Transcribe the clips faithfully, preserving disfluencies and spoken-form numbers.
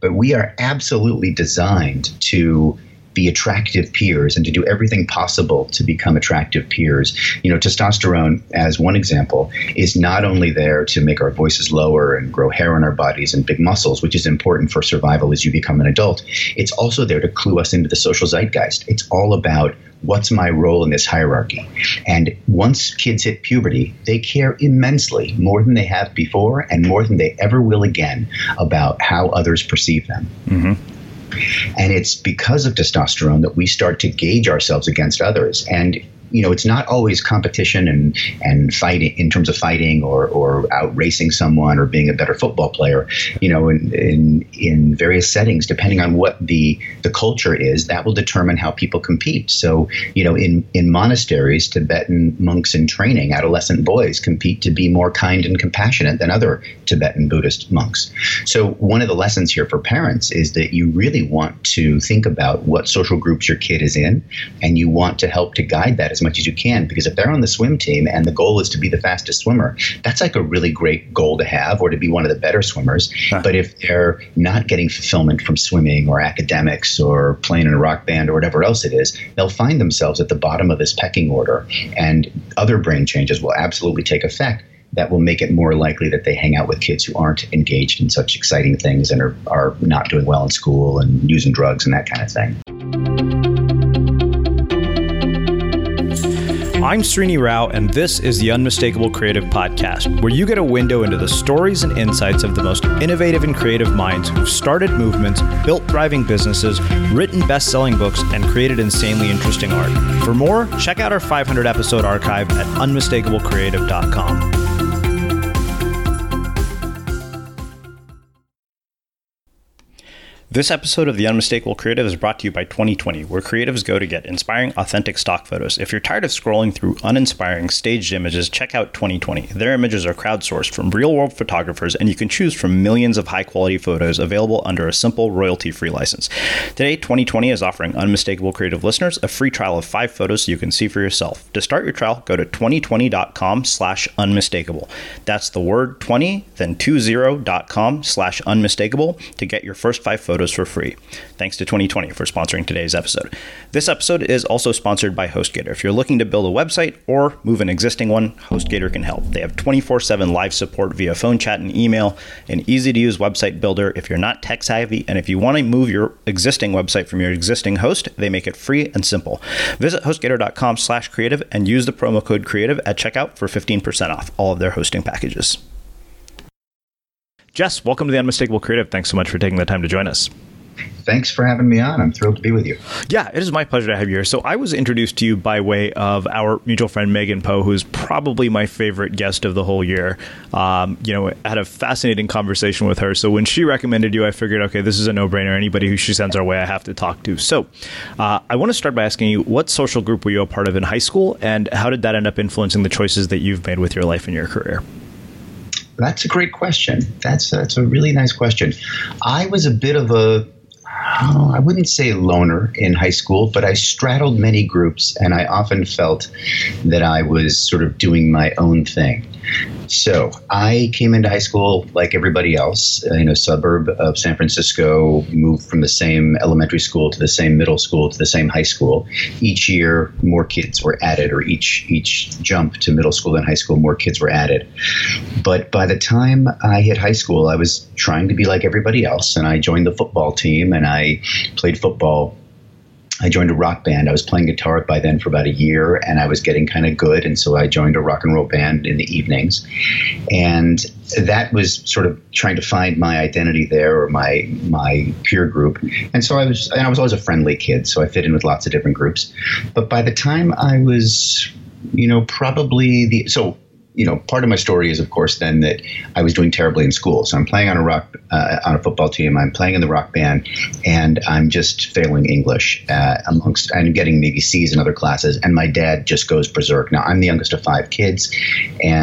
but we are absolutely designed to be attractive peers and to do everything possible to become attractive peers. You know, testosterone, as one example, is not only there to make our voices lower and grow hair on our bodies and big muscles, which is important for survival as you become an adult. It's also there to clue us into the social zeitgeist. It's all about what's my role in this hierarchy. And once kids hit puberty, they care immensely, more than they have before and more than they ever will again, about how others perceive them. Mm-hmm. And it's because of testosterone that we start to gauge ourselves against others. And, you know, it's not always competition and, and fighting in terms of fighting or, or out racing someone or being a better football player. You know, in, in, in various settings, depending on what the, the culture is, that will determine how people compete. So, you know, in, in monasteries, Tibetan monks in training, adolescent boys compete to be more kind and compassionate than other Tibetan Buddhist monks. So one of the lessons here for parents is that you really want to think about what social groups your kid is in, and you want to help to guide that as much as you can, because if they're on the swim team and the goal is to be the fastest swimmer, that's like a really great goal to have, or to be one of the better swimmers. Huh. But if they're not getting fulfillment from swimming or academics or playing in a rock band or whatever else it is, they'll find themselves at the bottom of this pecking order, and other brain changes will absolutely take effect that will make it more likely that they hang out with kids who aren't engaged in such exciting things and are, are not doing well in school and using drugs and that kind of thing. I'm Srini Rao, and this is the Unmistakable Creative Podcast, where you get a window into the stories and insights of the most innovative and creative minds who've started movements, built thriving businesses, written best-selling books, and created insanely interesting art. For more, check out our five hundred episode archive at unmistakable creative dot com. This episode of The Unmistakable Creative is brought to you by twenty twenty, where creatives go to get inspiring, authentic stock photos. If you're tired of scrolling through uninspiring, staged images, check out twenty twenty. Their images are crowdsourced from real-world photographers, and you can choose from millions of high-quality photos available under a simple royalty-free license. Today, twenty twenty is offering Unmistakable Creative listeners a free trial of five photos so you can see for yourself. To start your trial, go to twenty twenty dot com slash unmistakable. That's the word twenty, then twenty dot com slash unmistakable to get your first five photos for free. Thanks to twenty twenty for sponsoring today's episode. This episode is also sponsored by HostGator. If you're looking to build a website or move an existing one, HostGator can help. They have twenty-four seven live support via phone, chat, and email, an easy-to-use website builder if you're not tech-savvy, and if you want to move your existing website from your existing host, they make it free and simple. Visit HostGator dot com slash creative and use the promo code creative at checkout for fifteen percent off all of their hosting packages. Jess, welcome to the Unmistakable Creative. Thanks so much for taking the time to join us. Thanks for having me on. I'm thrilled to be with you. Yeah, it is my pleasure to have you here. So I was introduced to you by way of our mutual friend, Megan Poe, who's probably my favorite guest of the whole year. Um, you know, I had a fascinating conversation with her. So when she recommended you, I figured, okay, this is a no-brainer. Anybody who she sends our way, I have to talk to. So uh, I want to start by asking you, what social group were you a part of in high school, and how did that end up influencing the choices that you've made with your life and your career? That's a great question. That's, that's a really nice question. I was a bit of a Oh, I wouldn't say loner in high school, but I straddled many groups, and I often felt that I was sort of doing my own thing. So I came into high school like everybody else in a suburb of San Francisco, moved from the same elementary school to the same middle school to the same high school. Each year, more kids were added, or each each jump to middle school and high school, more kids were added. But by the time I hit high school, I was trying to be like everybody else, and I joined the football team, and I played football. I joined a rock band. I was playing guitar by then for about a year, and I was getting kind of good. And so I joined a rock and roll band in the evenings. And that was sort of trying to find my identity there, or my my peer group. And so I was, and I was always a friendly kid, so I fit in with lots of different groups. But by the time I was, you know, probably the, so you know, part of my story is, of course, then that I was doing terribly in school. So I'm playing on a rock, uh, on a football team. I'm playing in the rock band, and I'm just failing English uh, amongst, and getting maybe C's in other classes. And my dad just goes berserk. Now, I'm the youngest of five kids, and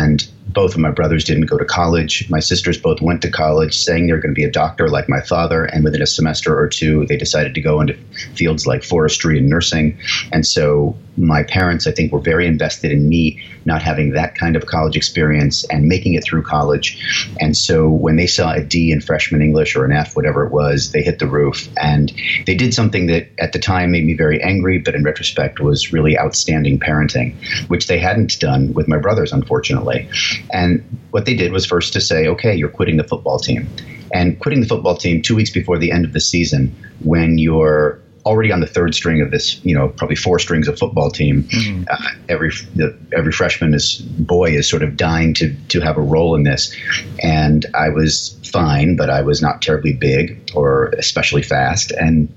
both of my brothers didn't go to college. My sisters both went to college saying they were going to be a doctor like my father. And within a semester or two, they decided to go into fields like forestry and nursing. And so my parents, I think, were very invested in me not having that kind of college experience and making it through college. And so when they saw a D in freshman English or an F, whatever it was, they hit the roof. And they did something that at the time made me very angry, but in retrospect was really outstanding parenting, which they hadn't done with my brothers, unfortunately. And what they did was first to say, okay, you're quitting the football team. And quitting the football team two weeks before the end of the season, when you're already on the third string of this, you know, probably four strings of football team. Mm-hmm. Uh, every the, every freshman is boy is sort of dying to to have a role in this, and I was fine, but I was not terribly big or especially fast, and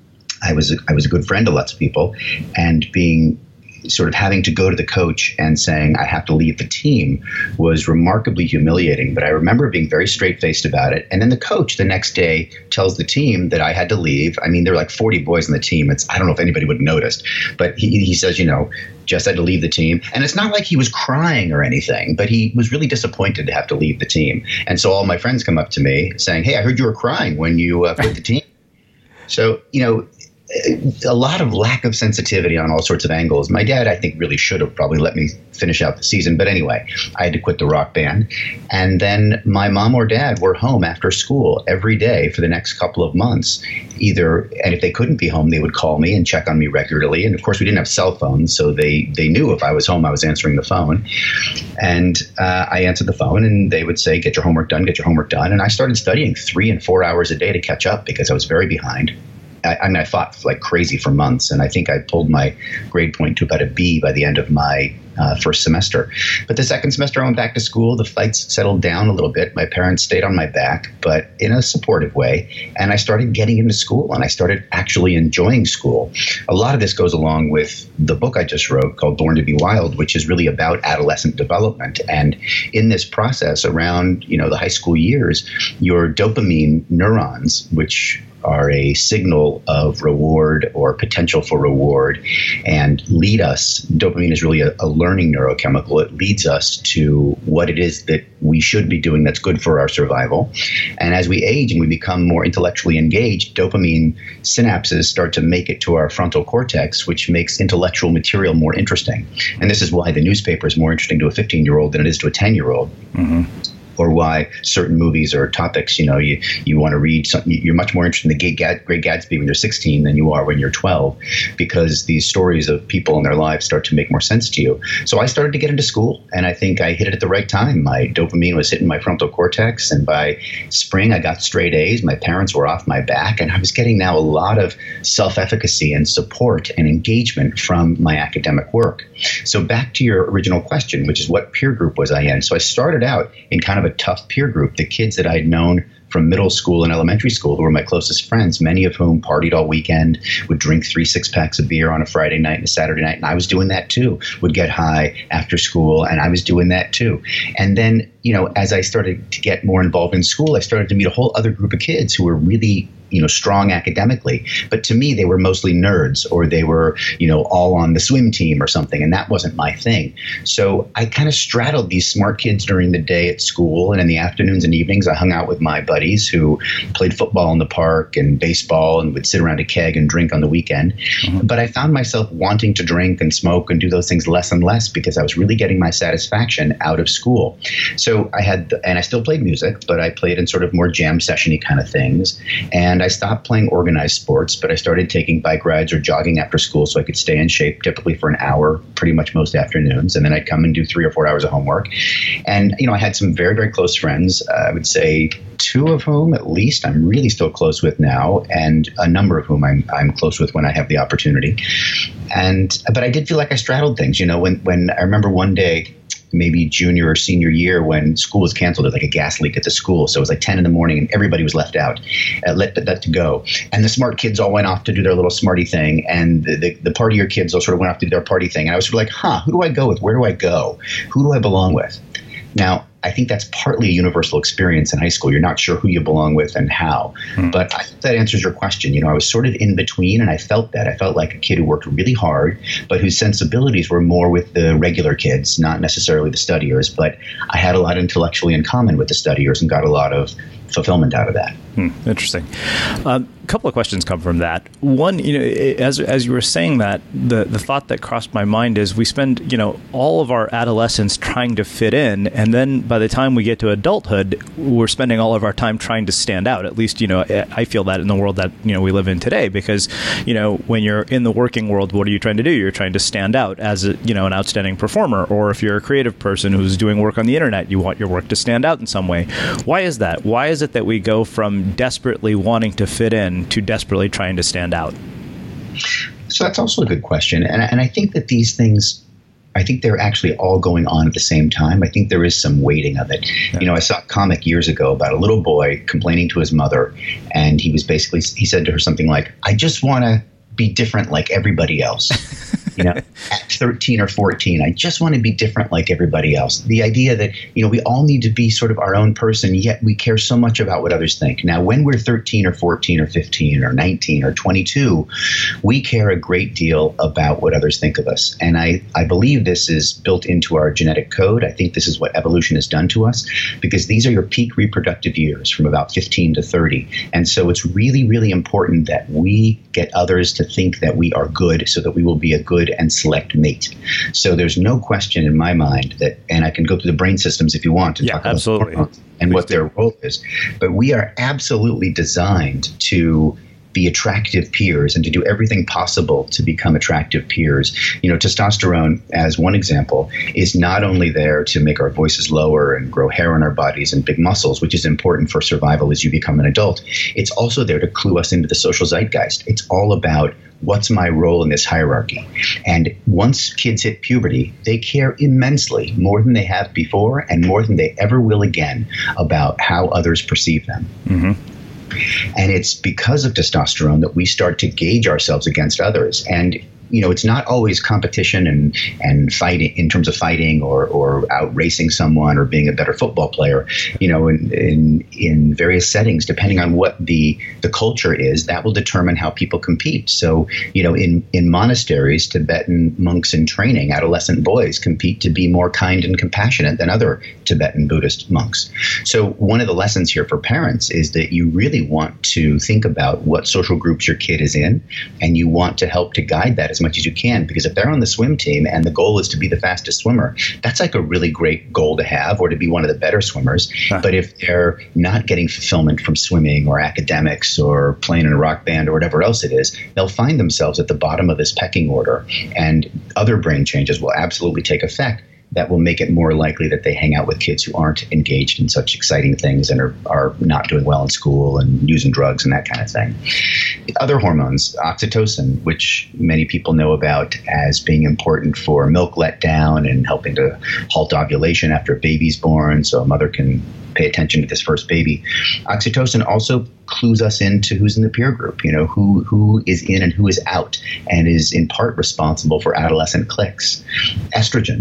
I was I was a good friend to lots of people, and being sort of having to go to the coach and saying I have to leave the team was remarkably humiliating. But I remember being very straight-faced about it. And then the coach the next day tells the team that I had to leave. I mean, there were like forty boys on the team. It's I don't know if anybody would have noticed, but he, he says, you know, Jess had to leave the team. And it's not like he was crying or anything, but he was really disappointed to have to leave the team. And so all my friends come up to me saying, hey, I heard you were crying when you uh, quit the team. So, you know, a lot of lack of sensitivity on all sorts of angles. My dad, I think, really should have probably let me finish out the season. But anyway, I had to quit the rock band. And then my mom or dad were home after school every day for the next couple of months. Either, and if they couldn't be home, they would call me and check on me regularly. And of course, we didn't have cell phones, so they, they knew if I was home, I was answering the phone. And uh, I answered the phone, and they would say, get your homework done, get your homework done. And I started studying three and four hours a day to catch up because I was very behind. I, I mean, I fought like crazy for months, and I think I pulled my grade point to about a B by the end of my uh, first semester. But the second semester, I went back to school. The fights settled down a little bit. My parents stayed on my back, but in a supportive way. And I started getting into school, and I started actually enjoying school. A lot of this goes along with the book I just wrote called Born to Be Wild, which is really about adolescent development. And in this process around, you know, the high school years, your dopamine neurons, which are a signal of reward or potential for reward and lead us. Dopamine is really a, a learning neurochemical. It leads us to what it is that we should be doing that's good for our survival. And as we age and we become more intellectually engaged, dopamine synapses start to make it to our frontal cortex, which makes intellectual material more interesting. And this is why the newspaper is more interesting to a fifteen-year-old than it is to a ten-year-old. Mm-hmm. Or why certain movies or topics, you know, you, you want to read something, you're much more interested in the Great Gatsby when you're sixteen than you are when you're twelve, because these stories of people in their lives start to make more sense to you. So I started to get into school, and I think I hit it at the right time. My dopamine was hitting my frontal cortex, and by spring I got straight A's. My parents were off my back, and I was getting now a lot of self-efficacy and support and engagement from my academic work. So back to your original question, which is what peer group was I in? So I started out in kind of a tough peer group. The kids that I'd known from middle school and elementary school who were my closest friends, many of whom partied all weekend, would drink three six packs of beer on a Friday night and a Saturday night. And I was doing that too, would get high after school. And I was doing that too. And then, you know, as I started to get more involved in school, I started to meet a whole other group of kids who were really, you know, strong academically. But to me, they were mostly nerds, or they were, you know, all on the swim team or something. And that wasn't my thing. So I kind of straddled these smart kids during the day at school. And in the afternoons and evenings, I hung out with my buddies who played football in the park and baseball and would sit around a keg and drink on the weekend. Mm-hmm. But I found myself wanting to drink and smoke and do those things less and less because I was really getting my satisfaction out of school. So I had, and I still played music, but I played in sort of more jam session-y kind of things. And I stopped playing organized sports, but I started taking bike rides or jogging after school so I could stay in shape, typically for an hour, pretty much most afternoons. And then I'd come and do three or four hours of homework. And, you know, I had some very, very close friends. Uh, I would say two of whom, at least, I'm really still close with now, and a number of whom I'm I'm close with when I have the opportunity. And but I did feel like I straddled things. You know, when when I remember one day, maybe junior or senior year, when school was canceled, there was like a gas leak at the school. So it was like ten in the morning and everybody was left out, uh, let, let to go. And the smart kids all went off to do their little smarty thing. And the, the, the partier kids all sort of went off to do their party thing. And I was sort of like, huh, who do I go with? Where do I go? Who do I belong with? Now, I think that's partly a universal experience in high school. You're not sure who you belong with and how. Mm. But I think that answers your question. You know, I was sort of in between, and I felt that. I felt like a kid who worked really hard, but whose sensibilities were more with the regular kids, not necessarily the studiers. But I had a lot intellectually in common with the studiers and got a lot of fulfillment out of that. Hmm, interesting. Um, a couple of questions come from that. One, you know, as as you were saying that, the the thought that crossed my mind is we spend, you know, all of our adolescence trying to fit in, and then by the time we get to adulthood, we're spending all of our time trying to stand out. At least, you know, I feel that in the world that, you know, we live in today, because, you know, when you're in the working world, what are you trying to do? You're trying to stand out as a, you know, an outstanding performer. Or if you're a creative person who's doing work on the internet, you want your work to stand out in some way. Why is that? Why is it that we go from desperately wanting to fit in to desperately trying to stand out? So that's also a good question. And, and I think that these things, I think they're actually all going on at the same time. I think there is some weighting of it. Yeah. You know, I saw a comic years ago about a little boy complaining to his mother, and he was basically, he said to her something like, I just want to be different like everybody else. You know, at thirteen or fourteen, I just want to be different like everybody else. The idea that, you know, we all need to be sort of our own person, yet we care so much about what others think. Now, when we're thirteen or fourteen or fifteen or nineteen or twenty-two, we care a great deal about what others think of us. And I, I believe this is built into our genetic code. I think this is what evolution has done to us, because these are your peak reproductive years from about fifteen to thirty. And so it's really, really important that we get others to think that we are good so that we will be a good and select mate. So there's no question in my mind that, and I can go through the brain systems if you want and yeah, talk about absolutely. hormones and Please what do. their role is, but we are absolutely designed to be attractive peers and to do everything possible to become attractive peers. You know, testosterone, as one example, is not only there to make our voices lower and grow hair on our bodies and big muscles, which is important for survival as you become an adult. It's also there to clue us into the social zeitgeist. It's all about what's my role in this hierarchy. And once kids hit puberty, they care immensely, more than they have before and more than they ever will again, about how others perceive them. Mm-hmm. And it's because of testosterone that we start to gauge ourselves against others. And, you know, it's not always competition and, and fighting in terms of fighting or, or out racing someone or being a better football player. You know, in, in, in various settings, depending on what the, the culture is, that will determine how people compete. So, you know, in, in monasteries, Tibetan monks in training, adolescent boys compete to be more kind and compassionate than other Tibetan Buddhist monks. So one of the lessons here for parents is that you really want to think about what social groups your kid is in, and you want to help to guide that as much as you can, because if they're on the swim team and the goal is to be the fastest swimmer, that's like a really great goal to have, or to be one of the better swimmers. Huh. But if they're not getting fulfillment from swimming or academics or playing in a rock band or whatever else it is, they'll find themselves at the bottom of this pecking order, and other brain changes will absolutely take effect that will make it more likely that they hang out with kids who aren't engaged in such exciting things and are, are not doing well in school and using drugs and that kind of thing. Other hormones, oxytocin, which many people know about as being important for milk letdown and helping to halt ovulation after a baby's born so a mother can pay attention to this first baby. Oxytocin also clues us into who's in the peer group, you know, who who is in and who is out, and is in part responsible for adolescent cliques. Estrogen.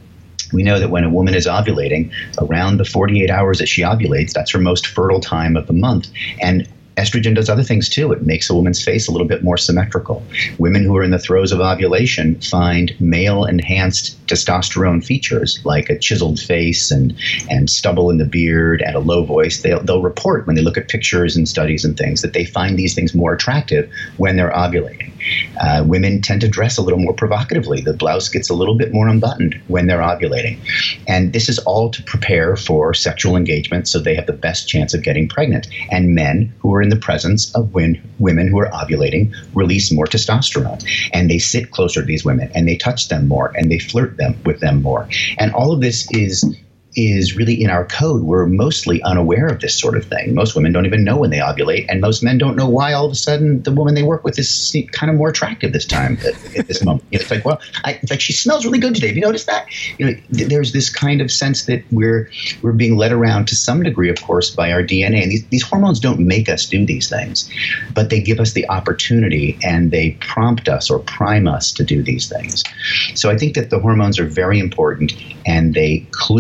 We know that when a woman is ovulating, around the forty-eight hours that she ovulates, that's her most fertile time of the month. And estrogen does other things too. It makes a woman's face a little bit more symmetrical. Women who are in the throes of ovulation find male-enhanced testosterone features like a chiseled face and, and stubble in the beard and a low voice. They'll, they'll report when they look at pictures and studies and things that they find these things more attractive when they're ovulating. Uh, women tend to dress a little more provocatively. The blouse gets a little bit more unbuttoned when they're ovulating. And this is all to prepare for sexual engagement so they have the best chance of getting pregnant. And men who are in the presence of when, women who are ovulating release more testosterone. And they sit closer to these women and they touch them more and they flirt them with them more. And all of this is is really in our code. We're mostly unaware of this sort of thing. Most women don't even know when they ovulate, and most men don't know why all of a sudden the woman they work with is kind of more attractive this time at, at this moment. You know, it's like, well, I, it's like she smells really good today. Have you noticed that? You know, th- there's this kind of sense that we're we're being led around to some degree, of course, by our D N A. And these, these hormones don't make us do these things, but they give us the opportunity and they prompt us or prime us to do these things. So I think that the hormones are very important, and they clue young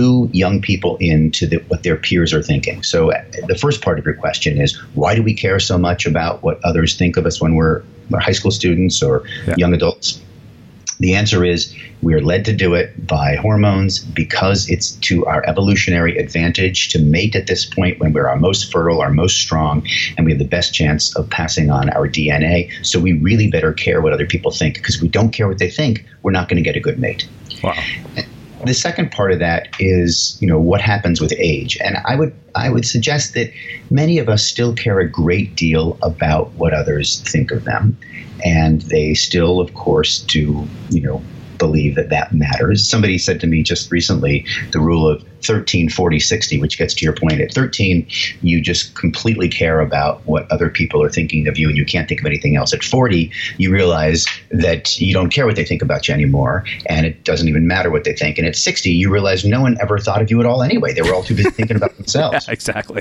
young people into the, what their peers are thinking. So the first part of your question is, why do we care so much about what others think of us when we're, we're high school students or yeah. young adults? The answer is we are led to do it by hormones because it's to our evolutionary advantage to mate at this point when we're our most fertile, our most strong, and we have the best chance of passing on our D N A. So we really better care what other people think, because if we don't care what they think, we're not going to get a good mate. Wow. The second part of that is, you know, what happens with age. And I would I would suggest that many of us still care a great deal about what others think of them. And they still, of course, do, you know, believe that that matters. Somebody said to me just recently the rule of thirteen, forty, sixty, which gets to your point. At thirteen, you just completely care about what other people are thinking of you and you can't think of anything else. At forty, you realize that you don't care what they think about you anymore and it doesn't even matter what they think. And at sixty, you realize no one ever thought of you at all anyway. They were all too busy thinking about themselves. Yeah, exactly.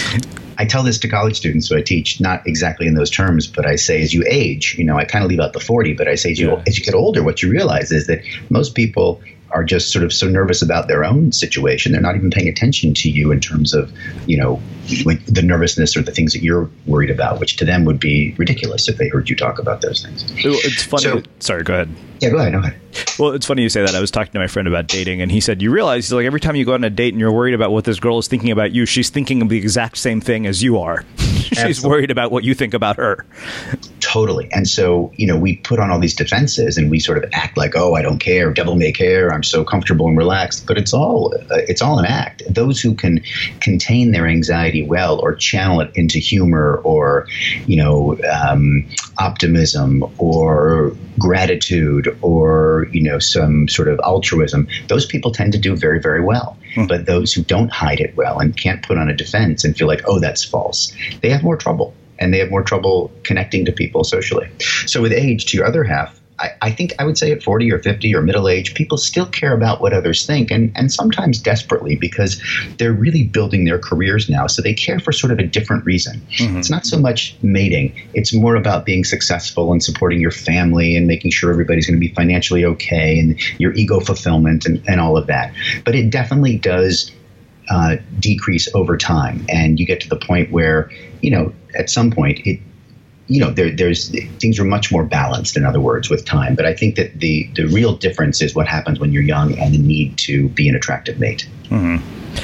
I tell this to college students who I teach, not exactly in those terms, but I say as you age, you know, I kind of leave out the forty, but I say as you, yeah. as you get older, what you realize is that most people are just sort of so nervous about their own situation. They're not even paying attention to you in terms of, you know, like the nervousness or the things that you're worried about, which to them would be ridiculous if they heard you talk about those things. It's funny. So, sorry, go ahead. Yeah, go ahead. Go ahead. Well, it's funny you say that. I was talking to my friend about dating, and he said, you realize, like, every time you go on a date and you're worried about what this girl is thinking about you, she's thinking of the exact same thing as you are. She's Absolutely. Worried about what you think about her. Totally. And so, you know, we put on all these defenses and we sort of act like, oh, I don't care, devil may care, I'm so comfortable and relaxed. But it's all uh, it's all an act. Those who can contain their anxiety well or channel it into humor or, you know, um, optimism or gratitude or, you know, some sort of altruism, those people tend to do very, very well. Mm. But those who don't hide it well and can't put on a defense and feel like, oh, that's false, they have more trouble. And they have more trouble connecting to people socially. So with age, to your other half, I, I think I would say at forty or fifty or middle age, people still care about what others think, and, and sometimes desperately because they're really building their careers now. So they care for sort of a different reason. Mm-hmm. It's not so much mating. It's more about being successful and supporting your family and making sure everybody's going to be financially okay and your ego fulfillment and, and all of that. But it definitely does Uh, decrease over time, and you get to the point where, you know, at some point it, you know, there, there's things are much more balanced, in other words, with time. But I think that the the real difference is what happens when you're young and the need to be an attractive mate. Mm-hmm.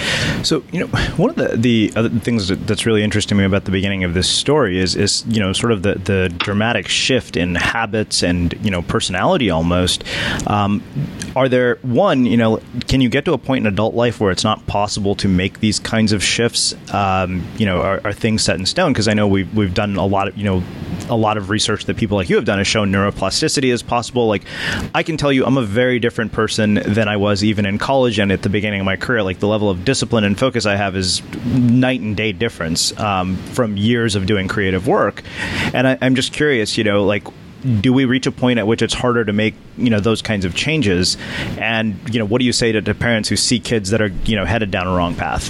So, you know, one of the, the other things that, that's really interesting to me about the beginning of this story is, is you know, sort of the, the dramatic shift in habits and, you know, personality almost. Um, are there, one, you know, can you get to a point in adult life where it's not possible to make these kinds of shifts? Um, you know, are, are things set in stone? Because I know we've, we've done a lot of, you know, a lot of research that people like you have done has shown neuroplasticity is possible. Like, I can tell you I'm a very different person than I was even in college and at the beginning of my career. Like, the level of discipline and focus I have is night and day difference um, from years of doing creative work. And I, I'm just curious, you know, like, do we reach a point at which it's harder to make, you know, those kinds of changes? And, you know, what do you say to, to parents who see kids that are, you know, headed down a wrong path?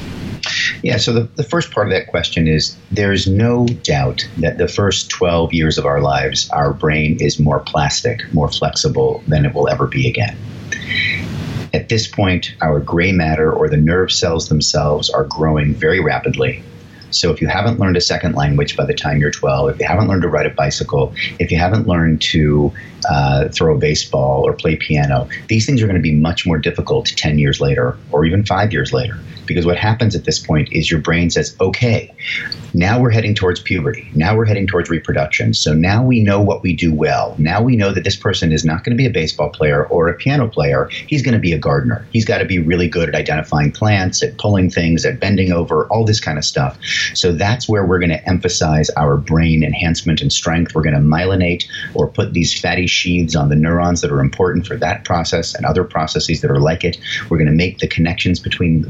Yeah, so the, the first part of that question is there's no doubt that the first twelve years of our lives, our brain is more plastic, more flexible than it will ever be again. At this point, our gray matter or the nerve cells themselves are growing very rapidly. So if you haven't learned a second language by the time you're twelve, if you haven't learned to ride a bicycle, if you haven't learned to uh, throw a baseball or play piano, these things are going to be much more difficult ten years later or even five years later. Because what happens at this point is your brain says, okay, now we're heading towards puberty. Now we're heading towards reproduction. So now we know what we do well. Now we know that this person is not going to be a baseball player or a piano player. He's going to be a gardener. He's got to be really good at identifying plants, at pulling things, at bending over, all this kind of stuff. So that's where we're going to emphasize our brain enhancement and strength. We're going to myelinate or put these fatty sheaths on the neurons that are important for that process and other processes that are like it. We're going to make the connections between the parts of the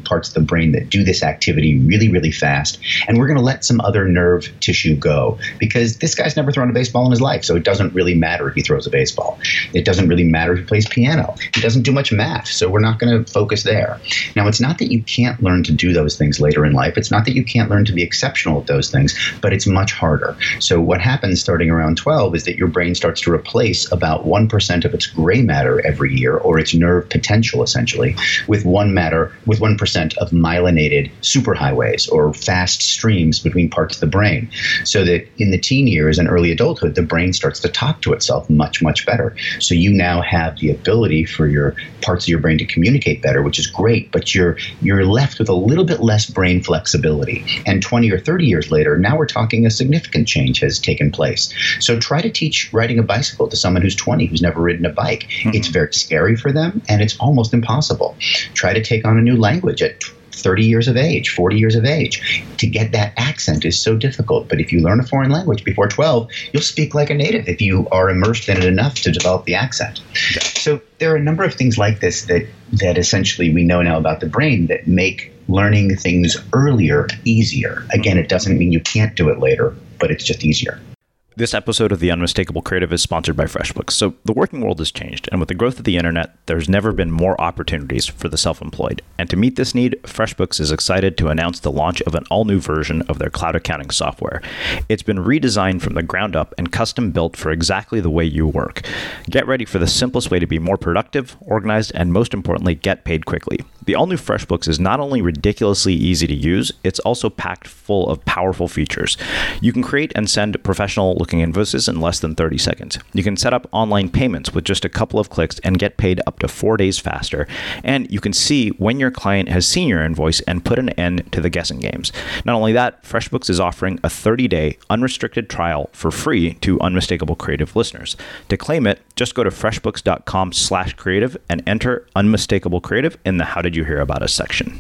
brain that do this activity really, really fast. And we're going to let some other nerve tissue go because this guy's never thrown a baseball in his life. So it doesn't really matter if he throws a baseball. It doesn't really matter if he plays piano. He doesn't do much math. So we're not going to focus there. Now, it's not that you can't learn to do those things later in life. It's not that you can't learn to be exceptional at those things, but it's much harder. So what happens starting around twelve is that your brain starts to replace about one percent of its gray matter every year, or its nerve potential essentially, with one matter with one percent of myelinated superhighways or fast streams between parts of the brain. So that in the teen years and early adulthood, the brain starts to talk to itself much, much better. So you now have the ability for your parts of your brain to communicate better, which is great, but you're you're left with a little bit less brain flexibility. And twenty or thirty years later, now we're talking a significant change has taken place. So try to teach riding a bicycle to someone who's twenty who's never ridden a bike. Mm-hmm. It's very scary for them, and it's almost impossible. Try to take on a new language at thirty years of age, forty years of age. To get that accent is so difficult. But if you learn a foreign language before twelve, you'll speak like a native if you are immersed in it enough to develop the accent. Yeah. So there are a number of things like this that, that essentially we know now about the brain that make learning things earlier easier. Again, it doesn't mean you can't do it later, but it's just easier. This episode of The Unmistakable Creative is sponsored by FreshBooks. So the working world has changed, and with the growth of the internet, there's never been more opportunities for the self-employed. And to meet this need, FreshBooks is excited to announce the launch of an all-new version of their cloud accounting software. It's been redesigned from the ground up and custom built for exactly the way you work. Get ready for the simplest way to be more productive, organized, and most importantly, get paid quickly. The all-new FreshBooks is not only ridiculously easy to use, it's also packed full of powerful features. You can create and send professional-looking invoices in less than thirty seconds. You can set up online payments with just a couple of clicks and get paid up to four days faster. And you can see when your client has seen your invoice and put an end to the guessing games. Not only that, FreshBooks is offering a thirty-day unrestricted trial for free to Unmistakable Creative listeners. To claim it, just go to freshbooks.com slash creative and enter Unmistakable Creative in the How Did You Hear About Us section.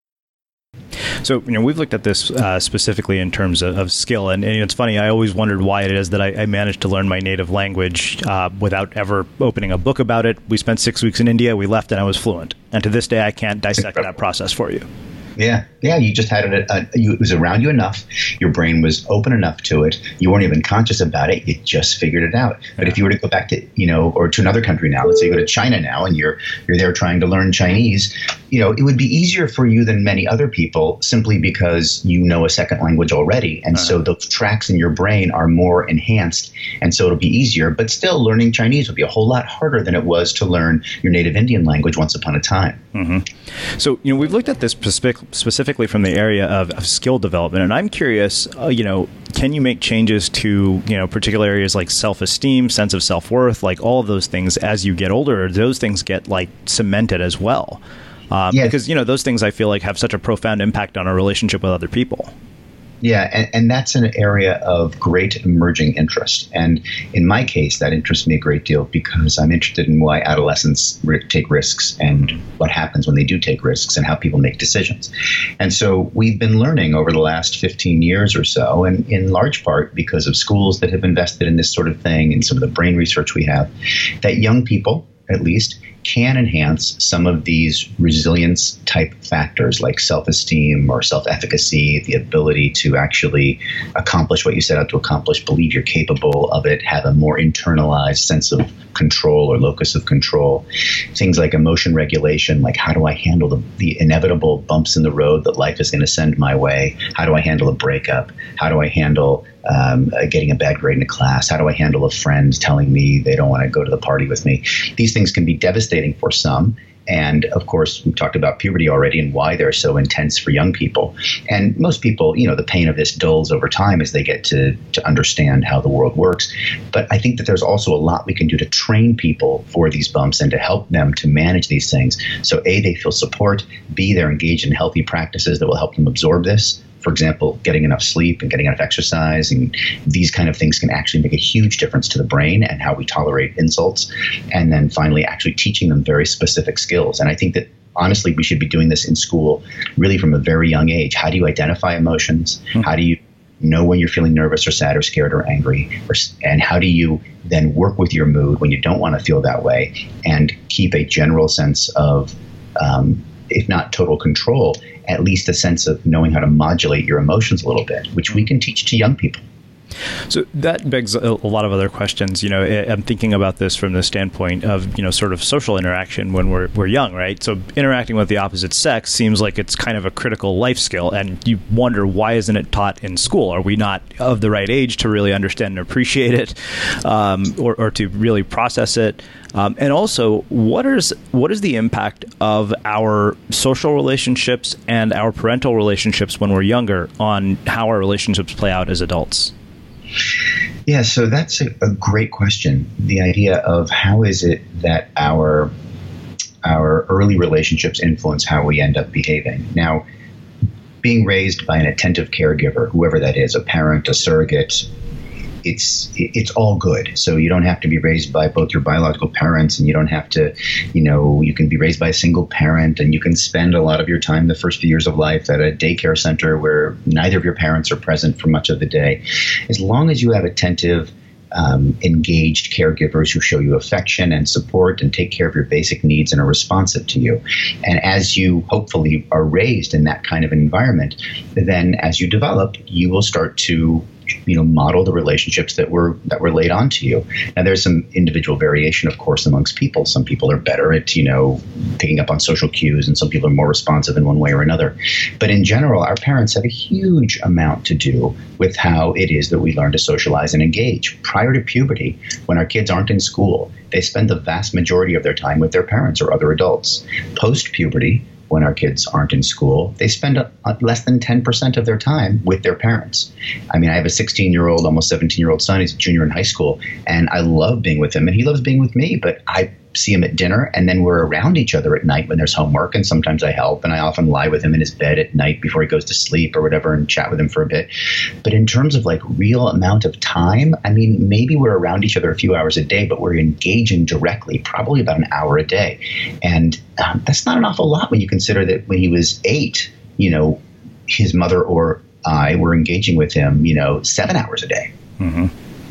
So, you know, we've looked at this uh, specifically in terms of, of skill. And, and it's funny, I always wondered why it is that I, I managed to learn my native language uh, without ever opening a book about it. We spent six weeks in India, we left, and I was fluent. And to this day, I can't dissect that process for you. Yeah, yeah. You just had it. Uh, you, it was around you enough. Your brain was open enough to it. You weren't even conscious about it. You just figured it out. But yeah. If you were to go back to, you know, or to another country now, let's say you go to China now, and you're you're there trying to learn Chinese, you know, it would be easier for you than many other people simply because you know a second language already, and uh-huh. so those tracks in your brain are more enhanced, and so it'll be easier. But still, learning Chinese would be a whole lot harder than it was to learn your native Indian language once upon a time. Mm-hmm. So, you know, we've looked at this specific. specifically from the area of, of skill development. And I'm curious, uh, you know, can you make changes to, you know, particular areas like self-esteem, sense of self-worth, like all of those things as you get older, or do those things get like cemented as well? Um, yeah. Because, you know, those things I feel like have such a profound impact on our relationship with other people. Yeah, and, and that's an area of great emerging interest. And in my case, that interests me a great deal because I'm interested in why adolescents take risks and what happens when they do take risks and how people make decisions. And so we've been learning over the last fifteen years or so, and in large part because of schools that have invested in this sort of thing and some of the brain research we have, that young people, at least, can enhance some of these resilience type factors like self-esteem or self-efficacy, the ability to actually accomplish what you set out to accomplish, believe you're capable of it, have a more internalized sense of control or locus of control. Things like emotion regulation, like how do I handle the, the inevitable bumps in the road that life is going to send my way? How do I handle a breakup? How do I handle um, uh, getting a bad grade in a class? How do I handle a friend telling me they don't want to go to the party with me? These things can be devastating for some. And of course, we've talked about puberty already and why they're so intense for young people. And most people, you know, the pain of this dulls over time as they get to, to understand how the world works. But I think that there's also a lot we can do to train people for these bumps and to help them to manage these things. So A, they feel support. B, they're engaged in healthy practices that will help them absorb this. For example, getting enough sleep and getting enough exercise, and these kind of things can actually make a huge difference to the brain and how we tolerate insults. And then finally, actually teaching them very specific skills. And I think that honestly, we should be doing this in school really from a very young age. How do you identify emotions? Mm-hmm. How do you know when you're feeling nervous or sad or scared or angry? Or, and how do you then work with your mood when you don't want to feel that way and keep a general sense of um, if not total control, at least a sense of knowing how to modulate your emotions a little bit, which we can teach to young people. So that begs a lot of other questions. You know, I'm thinking about this from the standpoint of, you know, sort of social interaction when we're we're young, right? So interacting with the opposite sex seems like it's kind of a critical life skill, and you wonder, why isn't it taught in school? Are we not of the right age to really understand and appreciate it, um, or, or to really process it? Um, and also, what is what is the impact of our social relationships and our parental relationships when we're younger on how our relationships play out as adults? Yeah, so that's a, a great question. The idea of how is it that our our early relationships influence how we end up behaving. Now, being raised by an attentive caregiver, whoever that is, a parent, a surrogate, it's it's all good. So you don't have to be raised by both your biological parents, and you don't have to, you know, you can be raised by a single parent, and you can spend a lot of your time the first few years of life at a daycare center where neither of your parents are present for much of the day. As long as you have attentive, um, engaged caregivers who show you affection and support and take care of your basic needs and are responsive to you. And as you hopefully are raised in that kind of an environment, then as you develop, you will start to you know, model the relationships that were that were laid onto you. Now, there's some individual variation, of course, amongst people. Some people are better at, you know, picking up on social cues, and some people are more responsive in one way or another. But in general, our parents have a huge amount to do with how it is that we learn to socialize and engage. Prior to puberty, when our kids aren't in school, they spend the vast majority of their time with their parents or other adults. Post-puberty, when our kids aren't in school, they spend a, a less than ten percent of their time with their parents. I mean, I have a sixteen-year-old, almost seventeen-year-old son. He's a junior in high school, and I love being with him, and he loves being with me, but I see him at dinner, and then we're around each other at night when there's homework, and sometimes I help, and I often lie with him in his bed at night before he goes to sleep or whatever and chat with him for a bit. But in terms of like real amount of time, I mean, maybe we're around each other a few hours a day, but we're engaging directly probably about an hour a day. And um, that's not an awful lot when you consider that when he was eight, you know, his mother or I were engaging with him, you know, seven hours a day. Mm-hmm.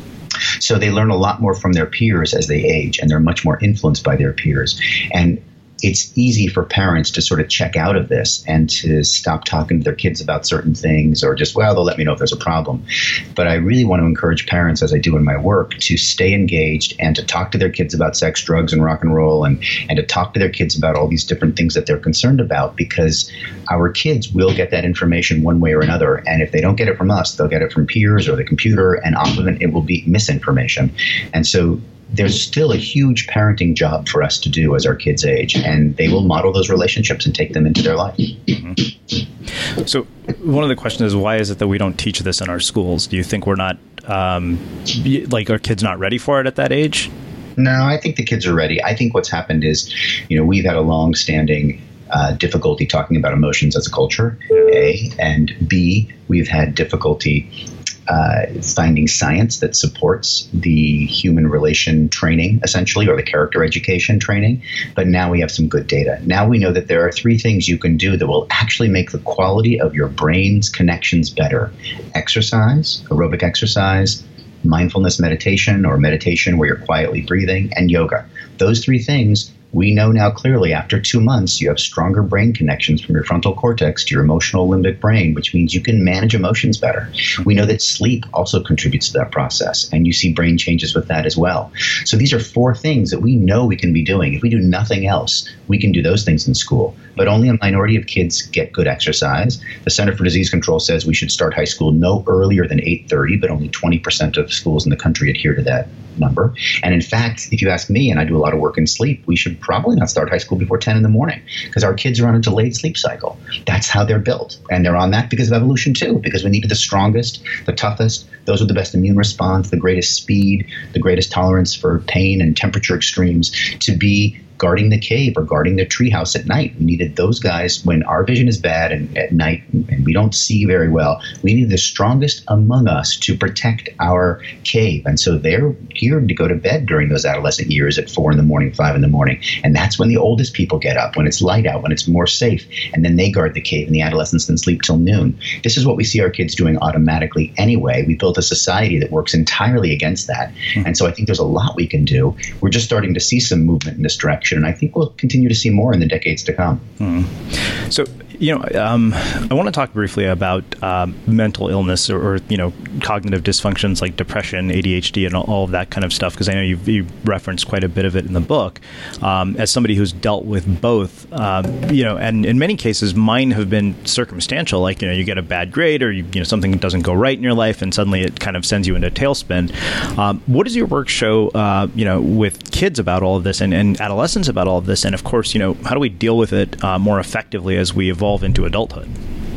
So they learn a lot more from their peers as they age, and they're much more influenced by their peers. And it's easy for parents to sort of check out of this and to stop talking to their kids about certain things, or just, well, they'll let me know if there's a problem. But I really want to encourage parents, as I do in my work, to stay engaged and to talk to their kids about sex, drugs, and rock and roll, and, and to talk to their kids about all these different things that they're concerned about, because our kids will get that information one way or another. And if they don't get it from us, they'll get it from peers or the computer, and often it will be misinformation. And so there's still a huge parenting job for us to do as our kids age, and they will model those relationships and take them into their life. Mm-hmm. So one of the questions is, why is it that we don't teach this in our schools? Do you think we're not, um, like, are kids not ready for it at that age? No, I think the kids are ready. I think what's happened is, you know, we've had a long-standing uh, difficulty talking about emotions as a culture, A, and B, we've had difficulty Uh, finding science that supports the human relation training, essentially, or the character education training. But now we have some good data. Now we know that there are three things you can do that will actually make the quality of your brain's connections better. Exercise, aerobic exercise, mindfulness meditation or meditation where you're quietly breathing, and yoga. Those three things, we know now clearly after two months, you have stronger brain connections from your frontal cortex to your emotional limbic brain, which means you can manage emotions better. We know that sleep also contributes to that process, and you see brain changes with that as well. So these are four things that we know we can be doing. If we do nothing else, we can do those things in school. But only a minority of kids get good exercise. The Center for Disease Control says we should start high school no earlier than eight thirty, but only twenty percent of schools in the country adhere to that number. And in fact, if you ask me, and I do a lot of work in sleep, we should probably not start high school before ten in the morning, because our kids are on a delayed sleep cycle. That's how they're built. And they're on that because of evolution too, because we needed the strongest, the toughest. Those with the best immune response, the greatest speed, the greatest tolerance for pain and temperature extremes to be guarding the cave or guarding the treehouse at night. We needed those guys when our vision is bad and at night and we don't see very well. We need the strongest among us to protect our cave. And so they're geared to go to bed during those adolescent years at four in the morning, five in the morning. And that's when the oldest people get up, when it's light out, when it's more safe. And then they guard the cave, and the adolescents then sleep till noon. This is what we see our kids doing automatically anyway. We built a society that works entirely against that. Mm-hmm. And so I think there's a lot we can do. We're just starting to see some movement in this direction reflection. And I think we'll continue to see more in the decades to come. Mm. So, you know, um, I want to talk briefly about um, mental illness or, or, you know, cognitive dysfunctions like depression, A D H D, and all, all of that kind of stuff, because I know you've, you referenced quite a bit of it in the book. Um, as somebody who's dealt with both, um, you know, and in many cases, mine have been circumstantial, like, you know, you get a bad grade or, you, you know, something doesn't go right in your life and suddenly it kind of sends you into a tailspin. Um, what does your work show, uh, you know, with kids about all of this and, and adolescents about all of this? And of course, you know, how do we deal with it uh, more effectively as we evolve into adulthood?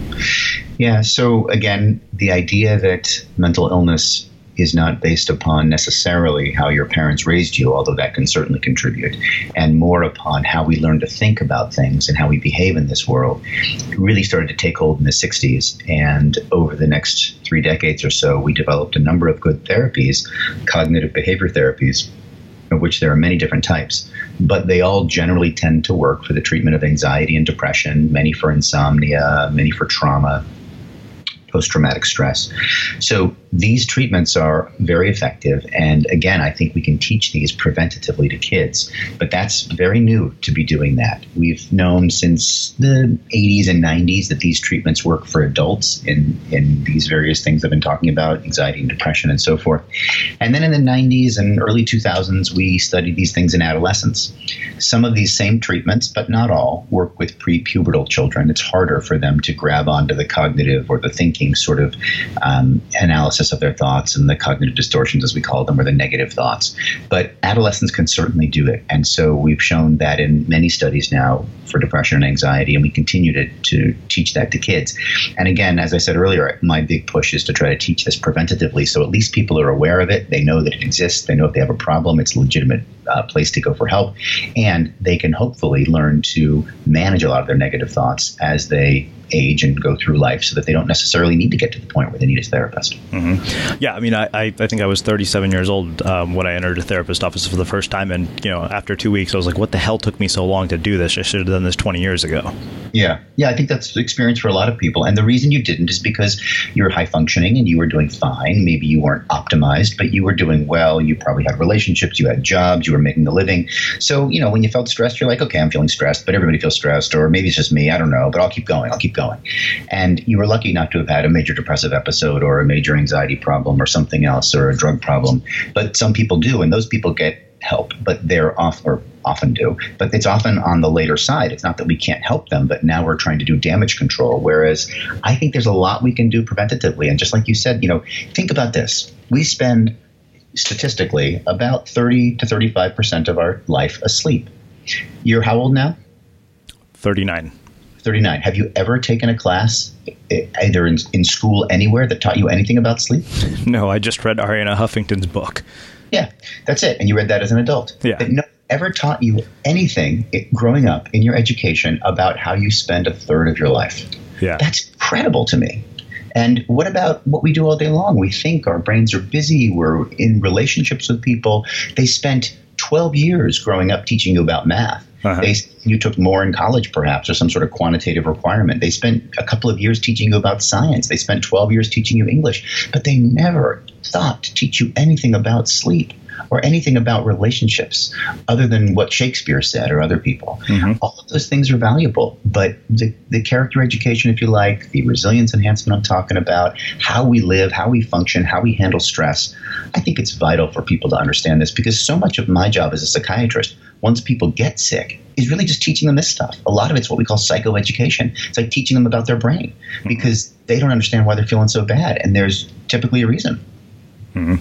Yeah. So again, the idea that mental illness is not based upon necessarily how your parents raised you, although that can certainly contribute, and more upon how we learn to think about things and how we behave in this world, really started to take hold in the sixties. And over the next three decades or so, we developed a number of good therapies, cognitive behavior therapies, of which there are many different types, but they all generally tend to work for the treatment of anxiety and depression, many for insomnia, many for trauma, post-traumatic stress. So these treatments are very effective. And again, I think we can teach these preventatively to kids, but that's very new to be doing that. We've known since the eighties and nineties that these treatments work for adults in, in these various things I've been talking about, anxiety and depression and so forth. And then in the nineties and early two thousands, we studied these things in adolescents. Some of these same treatments, but not all, work with prepubertal children. It's harder for them to grab onto the cognitive or the thinking sort of um, analysis of their thoughts and the cognitive distortions, as we call them, or the negative thoughts. But adolescents can certainly do it. And so we've shown that in many studies now for depression and anxiety, and we continue to, to teach that to kids. And again, as I said earlier, my big push is to try to teach this preventatively, so at least people are aware of it. They know that it exists. They know if they have a problem, it's a legitimate uh, place to go for help. And they can hopefully learn to manage a lot of their negative thoughts as they age and go through life, so that they don't necessarily need to get to the point where they need a therapist. Mm-hmm. Yeah, I mean, I, I think I was thirty-seven years old um, when I entered a therapist office for the first time. And, you know, after two weeks, I was like, what the hell took me so long to do this? I should have done this twenty years ago. Yeah. Yeah, I think that's the experience for a lot of people. And the reason you didn't is because you were high functioning and you were doing fine. Maybe you weren't optimized, but you were doing well. You probably had relationships, you had jobs, you were making a living. So, you know, when you felt stressed, you're like, okay, I'm feeling stressed, but everybody feels stressed, or maybe it's just me. I don't know, but I'll keep going. I'll keep going. And you were lucky not to have had a major depressive episode or a major anxiety problem or something else, or a drug problem. But some people do, and those people get help, but they're off or often do. But it's often on the later side. It's not that we can't help them, but now we're trying to do damage control. Whereas I think there's a lot we can do preventatively. And just like you said, you know, think about this. We spend statistically about thirty to thirty-five percent of our life asleep. You're how old now? thirty-nine. thirty-nine. Have you ever taken a class either in, in school anywhere that taught you anything about sleep? No, I just read Arianna Huffington's book. Yeah, that's it. And you read that as an adult. Yeah. But no one ever taught you anything it, growing up in your education about how you spend a third of your life. Yeah. That's incredible to me. And what about what we do all day long? We think, our brains are busy. We're in relationships with people. They spent twelve years growing up teaching you about math. Uh-huh. They, you took more in college, perhaps, or some sort of quantitative requirement. They spent a couple of years teaching you about science. They spent twelve years teaching you English, but they never thought to teach you anything about sleep or anything about relationships other than what Shakespeare said or other people. Mm-hmm. All of those things are valuable, but the, the character education, if you like, the resilience enhancement I'm talking about, how we live, how we function, how we handle stress, I think it's vital for people to understand this, because so much of my job as a psychiatrist, once people get sick, is really just teaching them this stuff. A lot of it's what we call psychoeducation. It's like teaching them about their brain, mm-hmm. because they don't understand why they're feeling so bad, and there's typically a reason. Mm-hmm.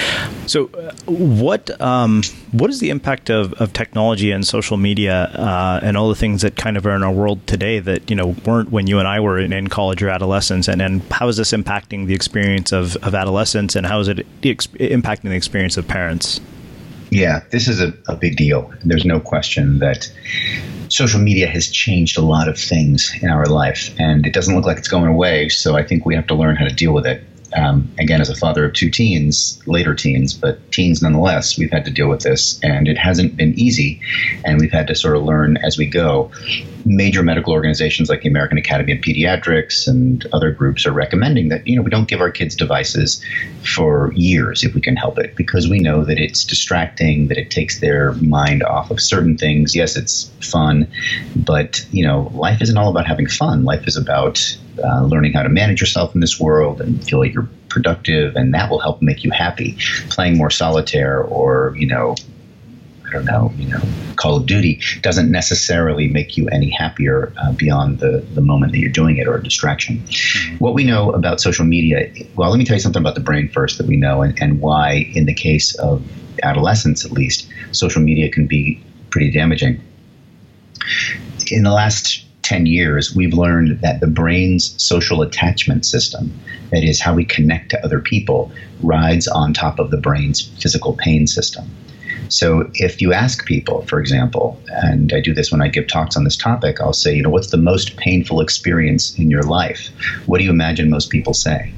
So uh, what um, what is the impact of, of technology and social media uh, and all the things that kind of are in our world today that, you know, weren't when you and I were in, in college or adolescence? And, and how is this impacting the experience of, of adolescents, and how is it ex- impacting the experience of parents? Yeah, this is a, a big deal. There's no question that social media has changed a lot of things in our life, and it doesn't look like it's going away. So I think we have to learn how to deal with it. um, again, as a father of two teens, later teens, but teens nonetheless, we've had to deal with this, and it hasn't been easy, and we've had to sort of learn as we go. Major medical organizations like the American Academy of Pediatrics and other groups are recommending that, you know, we don't give our kids devices for years if we can help it, because we know that it's distracting, that it takes their mind off of certain things. Yes, it's fun, but, you know, life isn't all about having fun. Life is about uh, learning how to manage yourself in this world and feel like you're productive, and that will help make you happy. Playing more solitaire or, you know, I don't know, you know, Call of Duty doesn't necessarily make you any happier uh, beyond the, the moment that you're doing it or a distraction. Mm-hmm. What we know about social media, well, let me tell you something about the brain first that we know, and, and why, in the case of adolescents at least, social media can be pretty damaging. In the last ten years, we've learned that the brain's social attachment system, that is how we connect to other people, rides on top of the brain's physical pain system. So if you ask people, for example, and I do this when I give talks on this topic, I'll say, you know, what's the most painful experience in your life? What do you imagine most people say?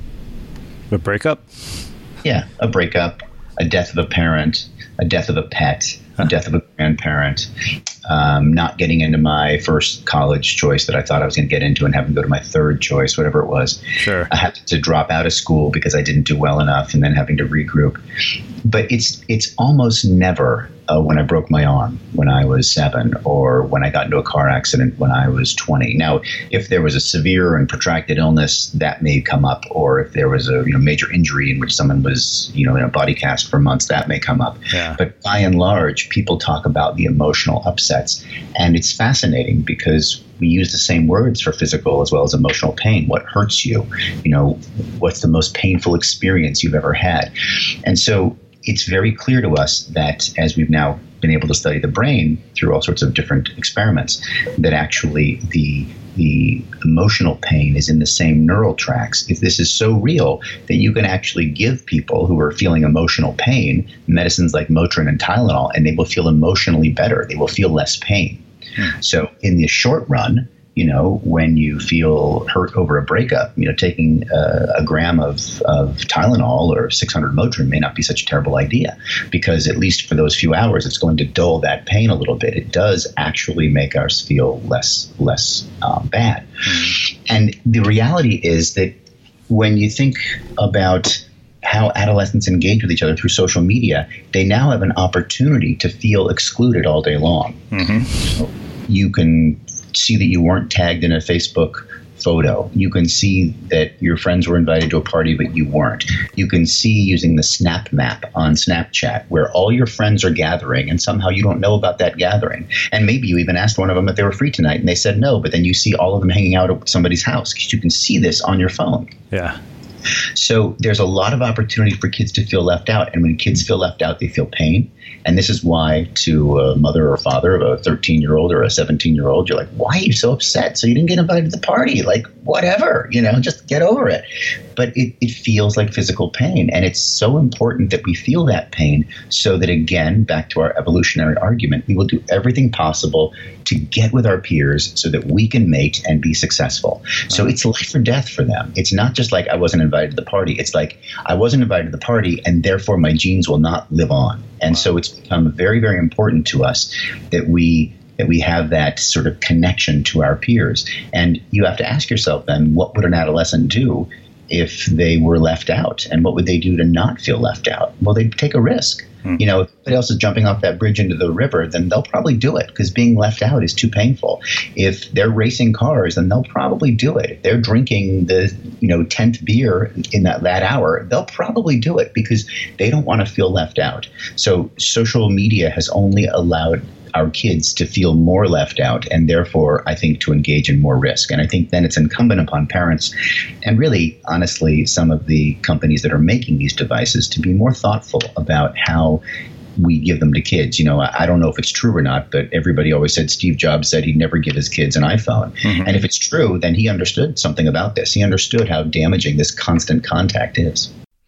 A breakup? Yeah, a breakup, a death of a parent, a death of a pet, a death of a grandparent, um, not getting into my first college choice that I thought I was going to get into and having to go to my third choice, whatever it was. Sure. I had to drop out of school because I didn't do well enough, and then having to regroup. But it's it's almost never uh, when I broke my arm when I was seven, or when I got into a car accident when I was twenty. Now, if there was a severe and protracted illness, that may come up, or if there was a you know major injury in which someone was you know in a body cast for months, that may come up. Yeah. But by and large, people talk about the emotional upsets, and it's fascinating because we use the same words for physical as well as emotional pain. What hurts you? You know, what's the most painful experience you've ever had? And so it's very clear to us that, as we've now been able to study the brain through all sorts of different experiments, that actually the the emotional pain is in the same neural tracks. If this is so real that you can actually give people who are feeling emotional pain medicines like Motrin and Tylenol, and they will feel emotionally better. They will feel less pain. Hmm. So in the short run, you know, when you feel hurt over a breakup, you know, taking uh, a gram of, of Tylenol or six hundred Motrin may not be such a terrible idea, because at least for those few hours, it's going to dull that pain a little bit. It does actually make us feel less less um, bad. Mm. And the reality is that when you think about how adolescents engage with each other through social media, they now have an opportunity to feel excluded all day long. Mm-hmm. So you can see that you weren't tagged in a Facebook photo. You can see that your friends were invited to a party, but you weren't. You can see using the Snap Map on Snapchat where all your friends are gathering, and somehow you don't know about that gathering. And maybe you even asked one of them if they were free tonight, and they said no, but then you see all of them hanging out at somebody's house because you can see this on your phone. Yeah. So there's a lot of opportunity for kids to feel left out. And when kids feel left out, they feel pain. And this is why, to a mother or father of a thirteen-year-old or a seventeen-year-old, you're like, why are you so upset? So you didn't get invited to the party. Like, whatever, you know, just get over it. But it, it feels like physical pain. And it's so important that we feel that pain so that, again, back to our evolutionary argument, we will do everything possible to get with our peers so that we can mate and be successful. So it's life or death for them. It's not just like I wasn't invited to the party. It's like I wasn't invited to the party, and therefore my genes will not live on. And so it's become very, very important to us that we that we have that sort of connection to our peers. And you have to ask yourself then, what would an adolescent do if they were left out? And what would they do to not feel left out? Well, they'd take a risk. Hmm. You know, if somebody else is jumping off that bridge into the river, then they'll probably do it because being left out is too painful. If they're racing cars, then they'll probably do it. If they're drinking the, you know, tenth beer in that, that hour, they'll probably do it because they don't want to feel left out. So social media has only allowed our kids to feel more left out, and therefore, I think, to engage in more risk. And I think then it's incumbent upon parents and really, honestly, some of the companies that are making these devices to be more thoughtful about how we give them to kids. You know, I don't know if it's true or not, but everybody always said Steve Jobs said he'd never give his kids an iPhone. Mm-hmm. And if it's true, then he understood something about this. He understood how damaging this constant contact is.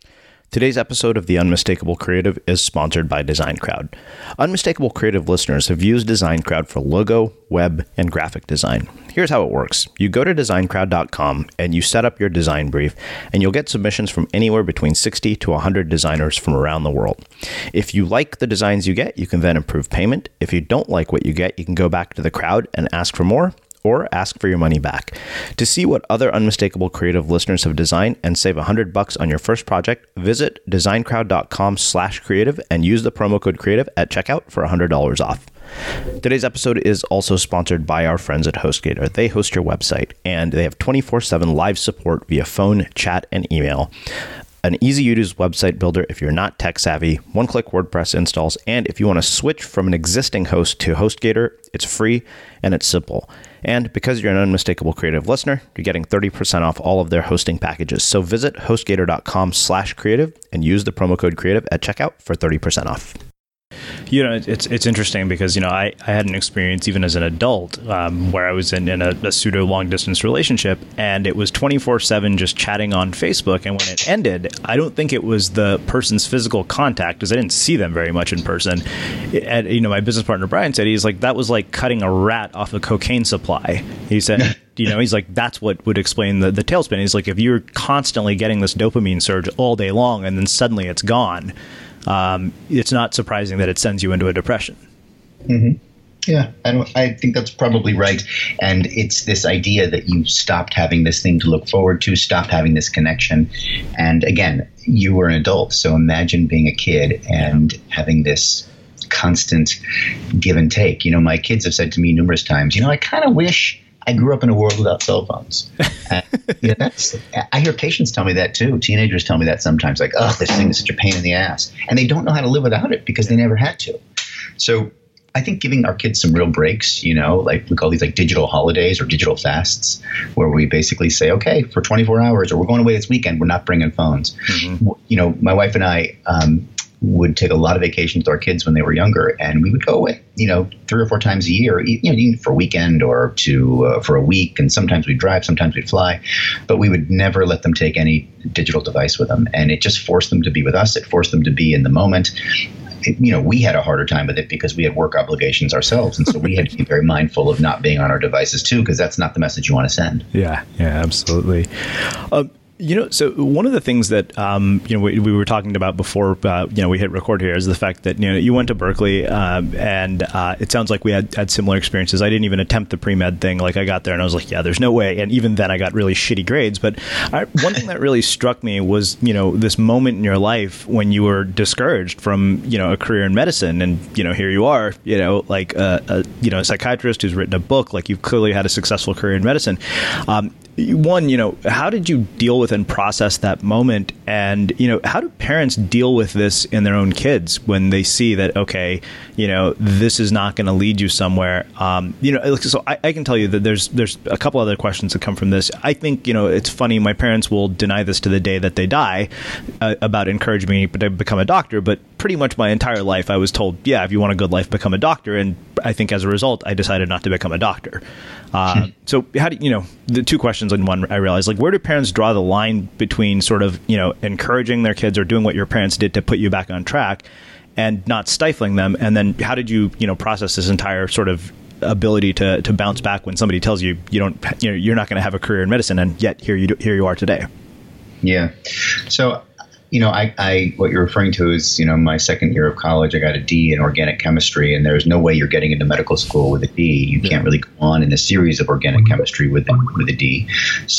Today's episode of The Unmistakable Creative is sponsored by DesignCrowd. Unmistakable Creative listeners have used DesignCrowd for logo, web, and graphic design. Here's how it works. You go to design crowd dot com and you set up your design brief, and you'll get submissions from anywhere between sixty to one hundred designers from around the world. If you like the designs you get, you can then approve payment. If you don't like what you get, you can go back to the crowd and ask for more, or ask for your money back. To see what other Unmistakable Creative listeners have designed and save one hundred bucks on your first project, visit design crowd dot com slash creative and use the promo code creative at checkout for one hundred dollars off. Today's episode is also sponsored by our friends at HostGator. They host your website, and they have twenty-four seven live support via phone, chat, and email. An easy-to-use website builder if you're not tech-savvy, one-click WordPress installs, and if you want to switch from an existing host to HostGator, it's free and it's simple. And because you're an Unmistakable Creative listener, you're getting thirty percent off all of their hosting packages. So visit hostgator dot com slash creative and use the promo code creative at checkout for thirty percent off. You know, it's it's interesting because, you know, I, I had an experience even as an adult um, where I was in, in a, a pseudo long distance relationship, and it was twenty-four seven just chatting on Facebook. And when it ended, I don't think it was the person's physical contact, because I didn't see them very much in person. It, and, you know, my business partner, Brian, said he's like, that was like cutting a rat off a cocaine supply. He said, you know, he's like, that's what would explain the, the tailspin. He's like, if you're constantly getting this dopamine surge all day long and then suddenly it's gone, Um, it's not surprising that it sends you into a depression. Mm-hmm. Yeah, I, don't, I think that's probably right. And it's this idea that you stopped having this thing to look forward to, stopped having this connection. And again, you were an adult. So imagine being a kid and having this constant give and take. You know, my kids have said to me numerous times, you know, I kind of wish I grew up in a world without cell phones. And, you know, that's, I hear patients tell me that too. Teenagers tell me that sometimes, like, oh, this thing is such a pain in the ass. And they don't know how to live without it because they never had to. So I think giving our kids some real breaks, you know, like we call these like digital holidays or digital fasts, where we basically say, okay, for twenty-four hours, or we're going away this weekend, we're not bringing phones. Mm-hmm. You know, my wife and I um, would take a lot of vacations with our kids when they were younger, and we would go away, you know, three or four times a year, you know, even for a weekend or to uh, for a week. And sometimes we'd drive, sometimes we'd fly, but we would never let them take any digital device with them. And it just forced them to be with us. It forced them to be in the moment. It, you know, we had a harder time with it because we had work obligations ourselves. And so we had to be very mindful of not being on our devices too, because that's not the message you want to send. Yeah, yeah, absolutely. Uh, You know, so one of the things that, um, you know, we, we were talking about before, uh, you know, we hit record here is the fact that, you know, you went to Berkeley um, and uh, it sounds like we had, had similar experiences. I didn't even attempt the pre-med thing. Like I got there and I was like, yeah, there's no way. And even then I got really shitty grades. But I, one thing that really struck me was, you know, this moment in your life when you were discouraged from, you know, a career in medicine. And, you know, here you are, you know, like a, a you know, a psychiatrist who's written a book, like you've clearly had a successful career in medicine. Um, One, you know, how did you deal with and process that moment? And, you know, how do parents deal with this in their own kids when they see that, okay, you know, this is not going to lead you somewhere? Um, you know, so I, I can tell you that there's there's a couple other questions that come from this. I think, you know, it's funny. My parents will deny this to the day that they die uh, about encouraging me to become a doctor. But pretty much my entire life, I was told, yeah, if you want a good life, become a doctor. And I think as a result, I decided not to become a doctor. Uh, hmm. So how do you know, the two questions in one, I realized, like, where do parents draw the line between sort of, you know, encouraging their kids or doing what your parents did to put you back on track and not stifling them? And then how did you, you know, process this entire sort of ability to, to bounce back when somebody tells you, you don't, you know, you're not going to have a career in medicine, and yet here you do, here you are today? Yeah. So, you know, I, I, what you're referring to is, you know, my second year of college, I got a D in organic chemistry, and there's no way you're getting into medical school with a D. You can't really go on in a series of organic chemistry with a, with a D.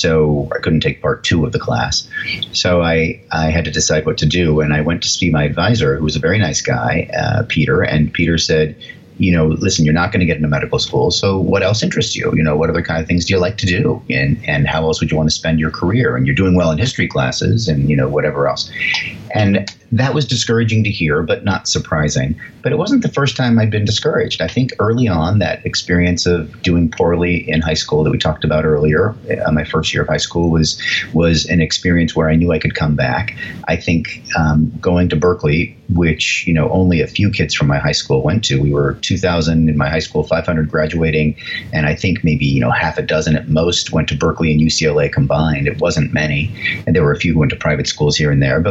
So I couldn't take part two of the class. So I, I had to decide what to do. And I went to see my advisor, who was a very nice guy, uh, Peter. And Peter said, you know, listen, you're not going to get into medical school. So what else interests you? You know, what other kind of things do you like to do? And and how else would you want to spend your career? And you're doing well in history classes and, you know, whatever else. And that was discouraging to hear, but not surprising. But it wasn't the first time I'd been discouraged. I think early on, that experience of doing poorly in high school that we talked about earlier, uh, my first year of high school was was an experience where I knew I could come back. I think um, going to Berkeley, which, you know, only a few kids from my high school went to. We were two thousand in my high school, five hundred graduating, and I think maybe, you know, half a dozen at most went to Berkeley and U C L A combined. It wasn't many, and there were a few who went to private schools here and there, but mostly kids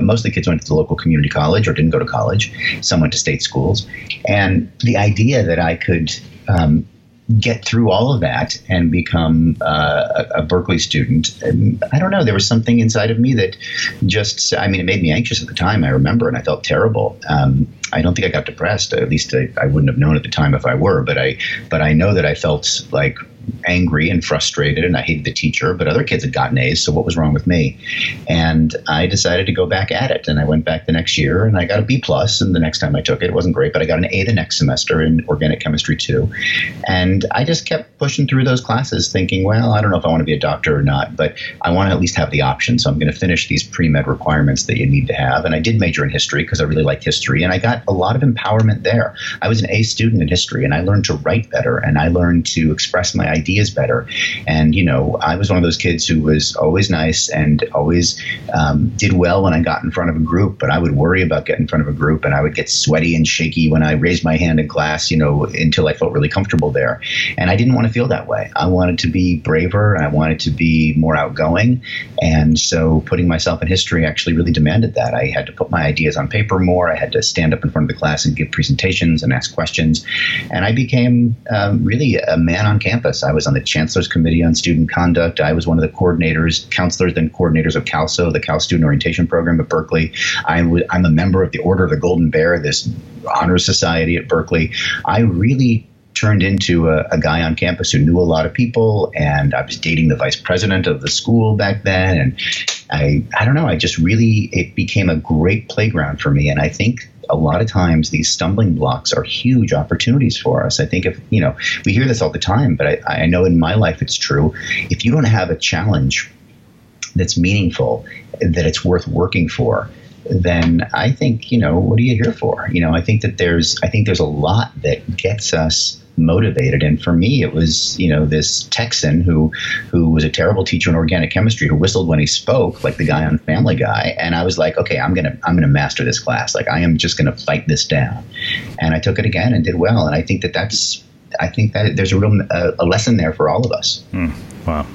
kids went to the local community college or didn't go to college. Some went to state schools. And the idea that I could um, get through all of that and become uh, a, a Berkeley student, and I don't know, there was something inside of me that just, I mean, it made me anxious at the time, I remember, and I felt terrible. Um, I don't think I got depressed. At least I, I wouldn't have known at the time if I were, but I, but I know that I felt like angry and frustrated, and I hated the teacher, but other kids had gotten A's, so what was wrong with me? And I decided to go back at it, and I went back the next year, and I got a B plus, and the next time I took it, it wasn't great, but I got an A the next semester in organic chemistry too. And I just kept pushing through those classes thinking, well, I don't know if I want to be a doctor or not, but I want to at least have the option, so I'm going to finish these pre-med requirements that you need to have. And I did major in history because I really liked history, and I got a lot of empowerment there. I was an A student in history, and I learned to write better, and I learned to express my ideas better. And, you know, I was one of those kids who was always nice and always um, did well when I got in front of a group, but I would worry about getting in front of a group, and I would get sweaty and shaky when I raised my hand in class, you know, until I felt really comfortable there. And I didn't want to feel that way. I wanted to be braver, and I wanted to be more outgoing. And so putting myself in history actually really demanded that. I had to put my ideas on paper more. I had to stand up in front of the class and give presentations and ask questions. And I became um, really a man on campus. I was on the Chancellor's Committee on Student Conduct. I was one of the coordinators, counselors, then coordinators of CALSO, the Cal Student Orientation Program at Berkeley. I'm, I'm a member of the Order of the Golden Bear, this honor society at Berkeley. I really turned into a, a guy on campus who knew a lot of people, and I was dating the vice president of the school back then. And I, I don't know, I just really, it became a great playground for me. And I think a lot of times these stumbling blocks are huge opportunities for us. I think if, you know, we hear this all the time, but I, I know in my life it's true. If you don't have a challenge that's meaningful, that it's worth working for, then I think, you know, what are you here for? You know, I think that there's, I think there's a lot that gets us motivated. And for me, it was, you know, this Texan who who was a terrible teacher in organic chemistry, who whistled when he spoke, like the guy on Family Guy. And I was like, okay, I'm gonna I'm gonna master this class. Like, I am just gonna fight this down. And I took it again and did well. And I think that that's I think that there's a real uh, a lesson there for all of us. Mm, wow.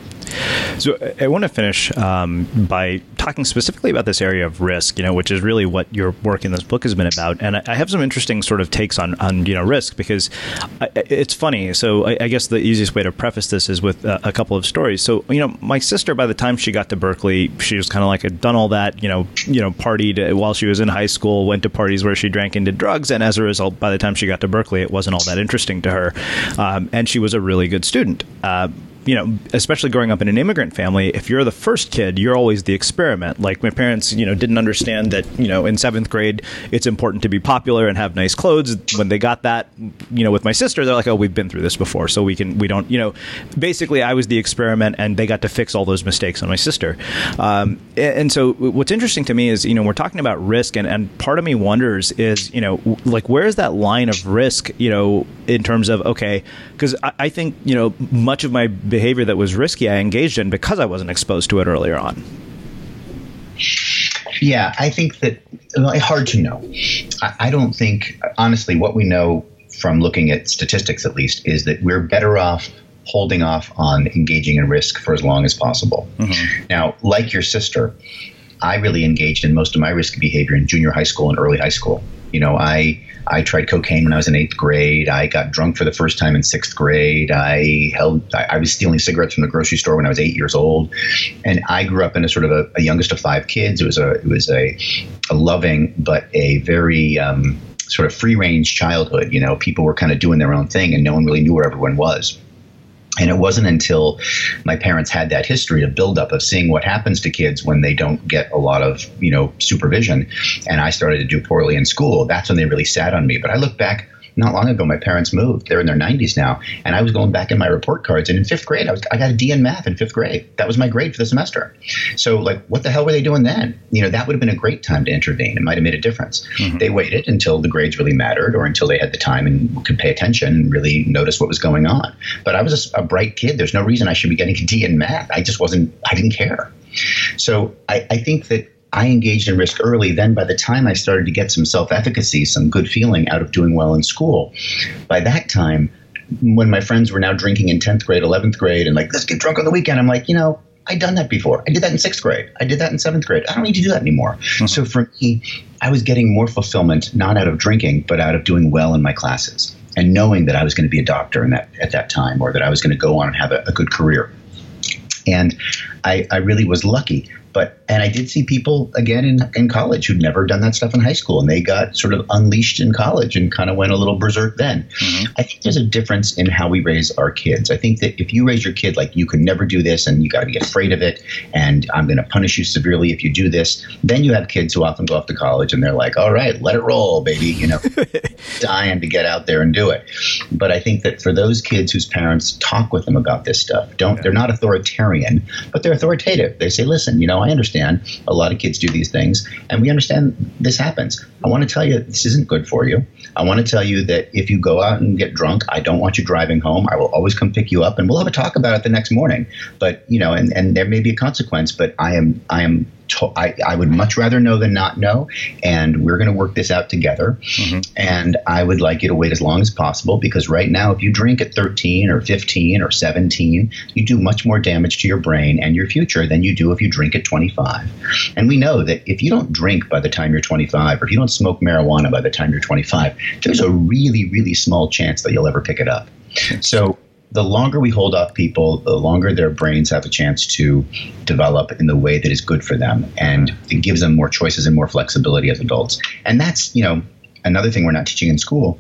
So I want to finish um, by talking specifically about this area of risk, you know, which is really what your work in this book has been about. And I have some interesting sort of takes on, on you know, risk, because I, it's funny. So I, I guess the easiest way to preface this is with a, a couple of stories. So, you know, my sister, by the time she got to Berkeley, she was kind of like, had done all that, you know, you know, partied while she was in high school, went to parties where she drank and did drugs. And as a result, by the time she got to Berkeley, it wasn't all that interesting to her. Um, and she was a really good student. Uh, you know, especially growing up in an immigrant family, if you're the first kid, you're always the experiment. Like, my parents, you know, didn't understand that, you know, in seventh grade, it's important to be popular and have nice clothes. When they got that, you know, with my sister, they're like, oh, we've been through this before, so we can, we don't, you know, basically I was the experiment, and they got to fix all those mistakes on my sister. Um, and so what's interesting to me is, you know, we're talking about risk, and, and part of me wonders is, you know, like, where's that line of risk, you know, in terms of, okay, because I, I think, you know, much of my behavior that was risky, I engaged in because I wasn't exposed to it earlier on. Yeah, I think that, well, hard to know. I, I don't think, honestly, what we know from looking at statistics, at least, is that we're better off holding off on engaging in risk for as long as possible. Mm-hmm. Now, like your sister, I really engaged in most of my risky behavior in junior high school and early high school. You know, I I tried cocaine when I was in eighth grade. I got drunk for the first time in sixth grade. I held I, I was stealing cigarettes from the grocery store when I was eight years old. And I grew up in a sort of a, a youngest of five kids. It was a it was a, a loving but a very um, sort of free range childhood. You know, people were kind of doing their own thing, and no one really knew where everyone was. And it wasn't until my parents had that history of buildup of seeing what happens to kids when they don't get a lot of, you know, supervision, and I started to do poorly in school. That's when they really sat on me. But I look back, not long ago, my parents moved. They're in their nineties now. And I was going back in my report cards. And in fifth grade, I was I got a D in math in fifth grade. That was my grade for the semester. So, like, what the hell were they doing then? You know, that would have been a great time to intervene. It might have made a difference. Mm-hmm. They waited until the grades really mattered, or until they had the time and could pay attention and really notice what was going on. But I was a, a bright kid. There's no reason I should be getting a D in math. I just wasn't, I didn't care. So I, I think that I engaged in risk early. Then by the time I started to get some self-efficacy, some good feeling out of doing well in school, by that time, when my friends were now drinking in tenth grade, eleventh grade, and like, let's get drunk on the weekend, I'm like, you know, I'd done that before. I did that in sixth grade. I did that in seventh grade. I don't need to do that anymore. Mm-hmm. So for me, I was getting more fulfillment, not out of drinking, but out of doing well in my classes and knowing that I was going to be a doctor in that, at that time, or that I was going to go on and have a, a good career. And I, I really was lucky. But and I did see people, again, in, in college who'd never done that stuff in high school, and they got sort of unleashed in college and kind of went a little berserk then. Mm-hmm. I think there's a difference in how we raise our kids. I think that if you raise your kid like you could never do this and you got to be afraid of it and I'm going to punish you severely if you do this, then you have kids who often go off to college and they're like, all right, let it roll, baby, you know, dying to get out there and do it. But I think that for those kids whose parents talk with them about this stuff, don't yeah. they're not authoritarian, but they're authoritative. They say, listen, you know, I understand a lot of kids do these things, and we understand this happens. I want to tell you this isn't good for you. I want to tell you that if you go out and get drunk, I don't want you driving home. I will always come pick you up, and we'll have a talk about it the next morning. But, you know, and, and there may be a consequence, but I am I am to- I, I would much rather know than not know, and we're going to work this out together. Mm-hmm. And I would like you to wait as long as possible, because right now, if you drink at thirteen or fifteen or seventeen, you do much more damage to your brain and your future than you do if you drink at twenty-five. And we know that if you don't drink by the time you're twenty-five, or if you don't smoke marijuana by the time you're twenty-five, there's a really, really small chance that you'll ever pick it up. So the longer we hold off people, the longer their brains have a chance to develop in the way that is good for them. And it gives them more choices and more flexibility as adults. And that's, you know, another thing we're not teaching in school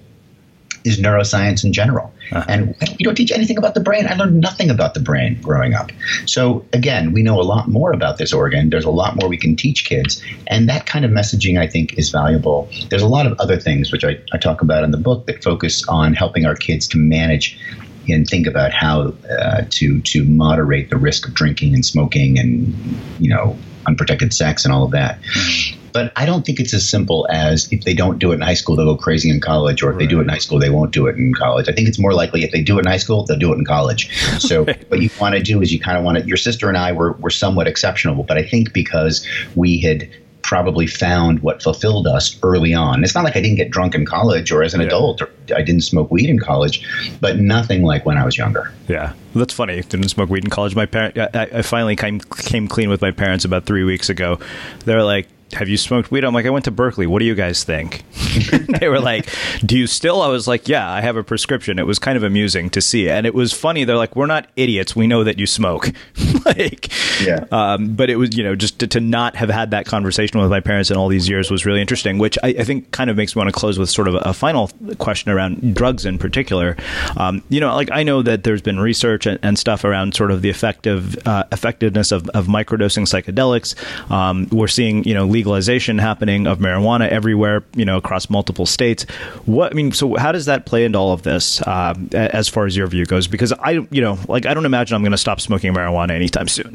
is neuroscience in general. Uh-huh. And we don't teach anything about the brain. I learned nothing about the brain growing up. So again, we know a lot more about this organ. There's a lot more we can teach kids. And that kind of messaging, I think, is valuable. There's a lot of other things, which I, I talk about in the book, that focus on helping our kids to manage and think about how uh, to to moderate the risk of drinking and smoking and, you know, unprotected sex and all of that. Mm-hmm. But I don't think it's as simple as if they don't do it in high school, they'll go crazy in college, or if right. they do it in high school, they won't do it in college. I think it's more likely if they do it in high school, they'll do it in college. So what you want to do is you kind of want to – your sister and I were, were somewhat exceptional, but I think because we had – probably found what fulfilled us early on. It's not like I didn't get drunk in college or as an yeah. adult, or I didn't smoke weed in college, but nothing like when I was younger. Yeah, that's funny. Didn't smoke weed in college. My parent, I, I finally came came clean with my parents about three weeks ago. They're like, have you smoked weed? I'm like, I went to Berkeley. What do you guys think? They were like, do you still? I was like, yeah, I have a prescription. It was kind of amusing to see. And it was funny. They're like, we're not idiots. We know that you smoke. like, yeah. Um, but it was, you know, just to, to not have had that conversation with my parents in all these years was really interesting, which I, I think kind of makes me want to close with sort of a, a final question around drugs in particular. Um, you know, like I know that there's been research and, and stuff around sort of the effective uh, effectiveness of, of microdosing psychedelics. Um, we're seeing, you know, legalization happening of marijuana everywhere, you know, across multiple states. What I mean, so how does that play into all of this uh, as far as your view goes? Because I, you know, like I don't imagine I'm going to stop smoking marijuana anytime soon.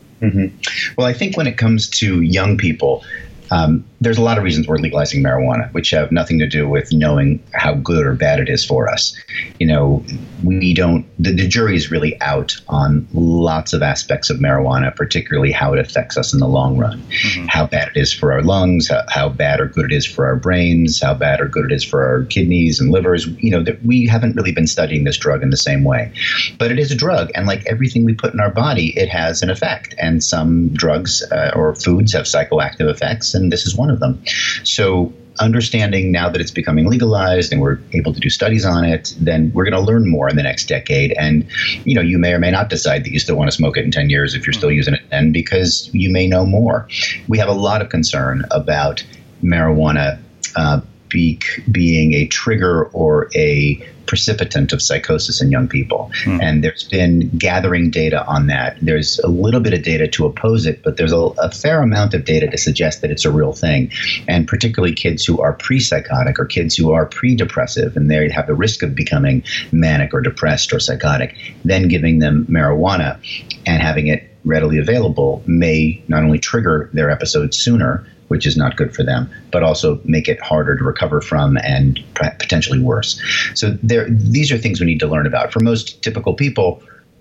Mm-hmm. Well, I think when it comes to young people, um, there's a lot of reasons we're legalizing marijuana, which have nothing to do with knowing how good or bad it is for us. You know, we don't, the, the jury is really out on lots of aspects of marijuana, particularly how it affects us in the long run, mm-hmm. how bad it is for our lungs, how, how bad or good it is for our brains, how bad or good it is for our kidneys and livers. You know, that we haven't really been studying this drug in the same way, but it is a drug. And like everything we put in our body, it has an effect. And some drugs uh, or foods have psychoactive effects, and this is one of them. So understanding now that it's becoming legalized and we're able to do studies on it, then we're going to learn more in the next decade. And, you know, you may or may not decide that you still want to smoke it in ten years if you're still using it then, because you may know more. We have a lot of concern about marijuana uh, be, being a trigger or a precipitant of psychosis in young people. Mm. And there's been gathering data on that. There's a little bit of data to oppose it, but there's a, a fair amount of data to suggest that it's a real thing. And particularly kids who are pre-psychotic or kids who are pre-depressive and they have the risk of becoming manic or depressed or psychotic, then giving them marijuana and having it readily available may not only trigger their episode sooner, which is not good for them, but also make it harder to recover from and potentially worse. So there, these are things we need to learn about. For most typical people,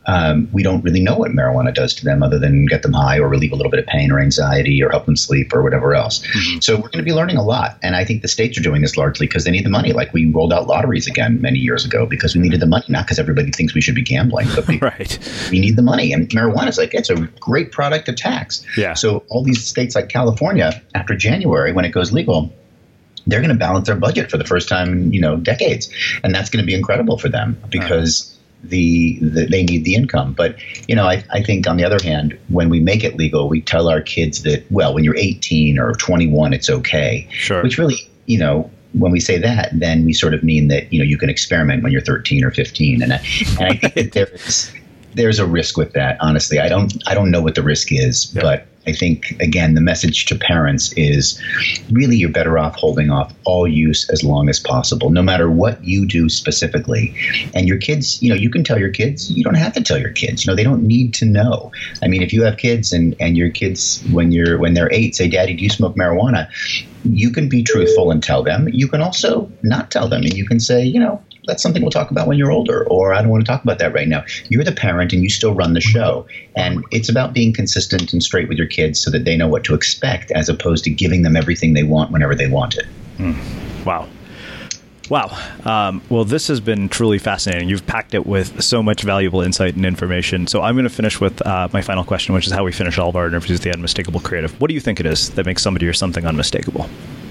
um, we don't really know what marijuana does to them other than get them high or relieve a little bit of pain or anxiety or help them sleep or whatever else. Mm-hmm. So we're going to be learning a lot. And I think the states are doing this largely because they need the money. Like we rolled out lotteries again many years ago because we needed the money, not because everybody thinks we should be gambling, but we, right. we need the money. And marijuana is like, it's a great product to tax. Yeah. So all these states like California, after January, when it goes legal, they're going to balance their budget for the first time in, you know, decades. And that's going to be incredible for them because uh-huh. the, the they need the income. But, you know, I, I think on the other hand, when we make it legal, we tell our kids that, well, when you're eighteen or twenty-one, it's okay. Sure. Which really, you know, when we say that, then we sort of mean that, you know, you can experiment when you're thirteen or fifteen. And I, and I think that there's, there's a risk with that, honestly. I don't I don't know what the risk is, yeah. but I think, again, the message to parents is really you're better off holding off all use as long as possible, no matter what you do specifically. And your kids, you know, you can tell your kids, you don't have to tell your kids, you know, they don't need to know. I mean, if you have kids and, and your kids, when you're when they're eight, say, Daddy, do you smoke marijuana? You can be truthful and tell them. You can also not tell them. And you can say, you know, that's something we'll talk about when you're older, or I don't want to talk about that right now. You're the parent and you still run the show. And it's about being consistent and straight with your kids so that they know what to expect as opposed to giving them everything they want whenever they want it. Mm. Wow. Wow. Um, well, this has been truly fascinating. You've packed it with so much valuable insight and information. So I'm going to finish with uh, my final question, which is how we finish all of our interviews, the unmistakable creative. What do you think it is that makes somebody or something unmistakable?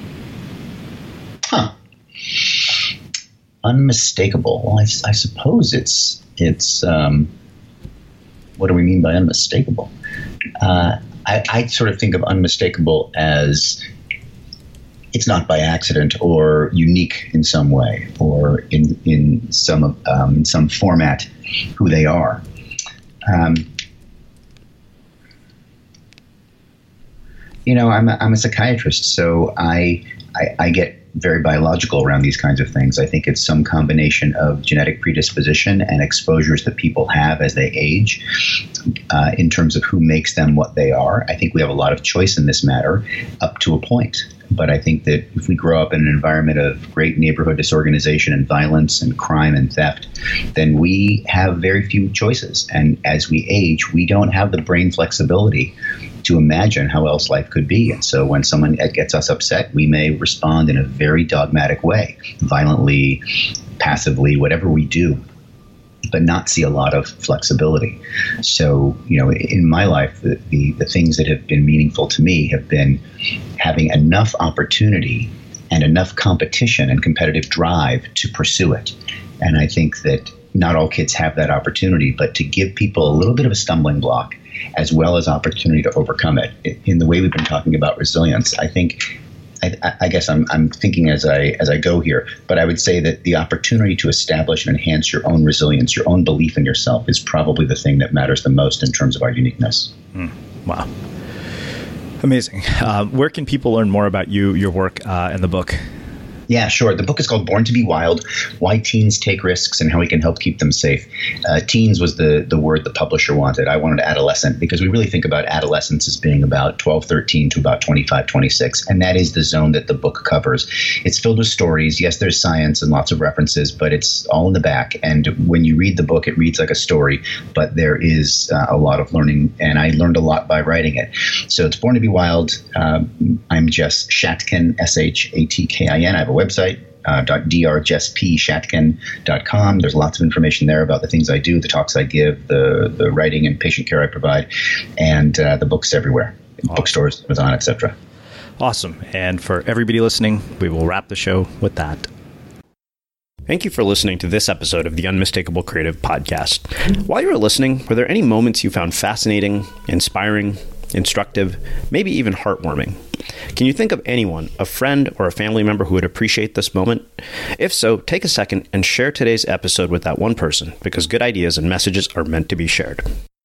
Huh. Unmistakable. Well, I, I suppose it's it's. Um, what do we mean by unmistakable? Uh, I, I sort of think of unmistakable as it's not by accident or unique in some way or in in some um, in some format who they are. Um, you know, I'm a, I'm a psychiatrist, so I I, I get very biological around these kinds of things. I think it's some combination of genetic predisposition and exposures that people have as they age uh, in terms of who makes them what they are. I think we have a lot of choice in this matter up to a point. But I think that if we grow up in an environment of great neighborhood disorganization and violence and crime and theft, then we have very few choices. And as we age, we don't have the brain flexibility to imagine how else life could be. And so when someone gets us upset, we may respond in a very dogmatic way, violently, passively, whatever we do, but not see a lot of flexibility. So, you know, in my life, the, the, the things that have been meaningful to me have been having enough opportunity and enough competition and competitive drive to pursue it. And I think that not all kids have that opportunity, but to give people a little bit of a stumbling block as well as opportunity to overcome it. In the way we've been talking about resilience, I think I, I guess I'm, I'm thinking as I as I go here, but I would say that the opportunity to establish and enhance your own resilience, your own belief in yourself, is probably the thing that matters the most in terms of our uniqueness. Mm, wow. Amazing. Uh, where can people learn more about you, your work, uh, and the book? Yeah, sure. The book is called Born to be Wild, Why Teens Take Risks and How We Can Help Keep Them Safe. Uh, teens was the, the word the publisher wanted. I wanted adolescent because we really think about adolescence as being about twelve, thirteen to about twenty-five, twenty-six. And that is the zone that the book covers. It's filled with stories. Yes, there's science and lots of references, but it's all in the back. And when you read the book, it reads like a story, but there is uh, a lot of learning. And I learned a lot by writing it. So it's Born to be Wild. Um, I'm Jess Shatkin, S H A T K I N. I have a website, uh, dr jess p shatkin dot com. There's lots of information there about the things I do, the talks I give, the the writing and patient care I provide, and uh, the books everywhere, awesome. Bookstores, Amazon, et cetera. Awesome. And for everybody listening, we will wrap the show with that. Thank you for listening to this episode of the Unmistakable Creative Podcast. While you were listening, were there any moments you found fascinating, inspiring, instructive, maybe even heartwarming? Can you think of anyone, a friend or a family member who would appreciate this moment? If so, take a second and share today's episode with that one person, because good ideas and messages are meant to be shared.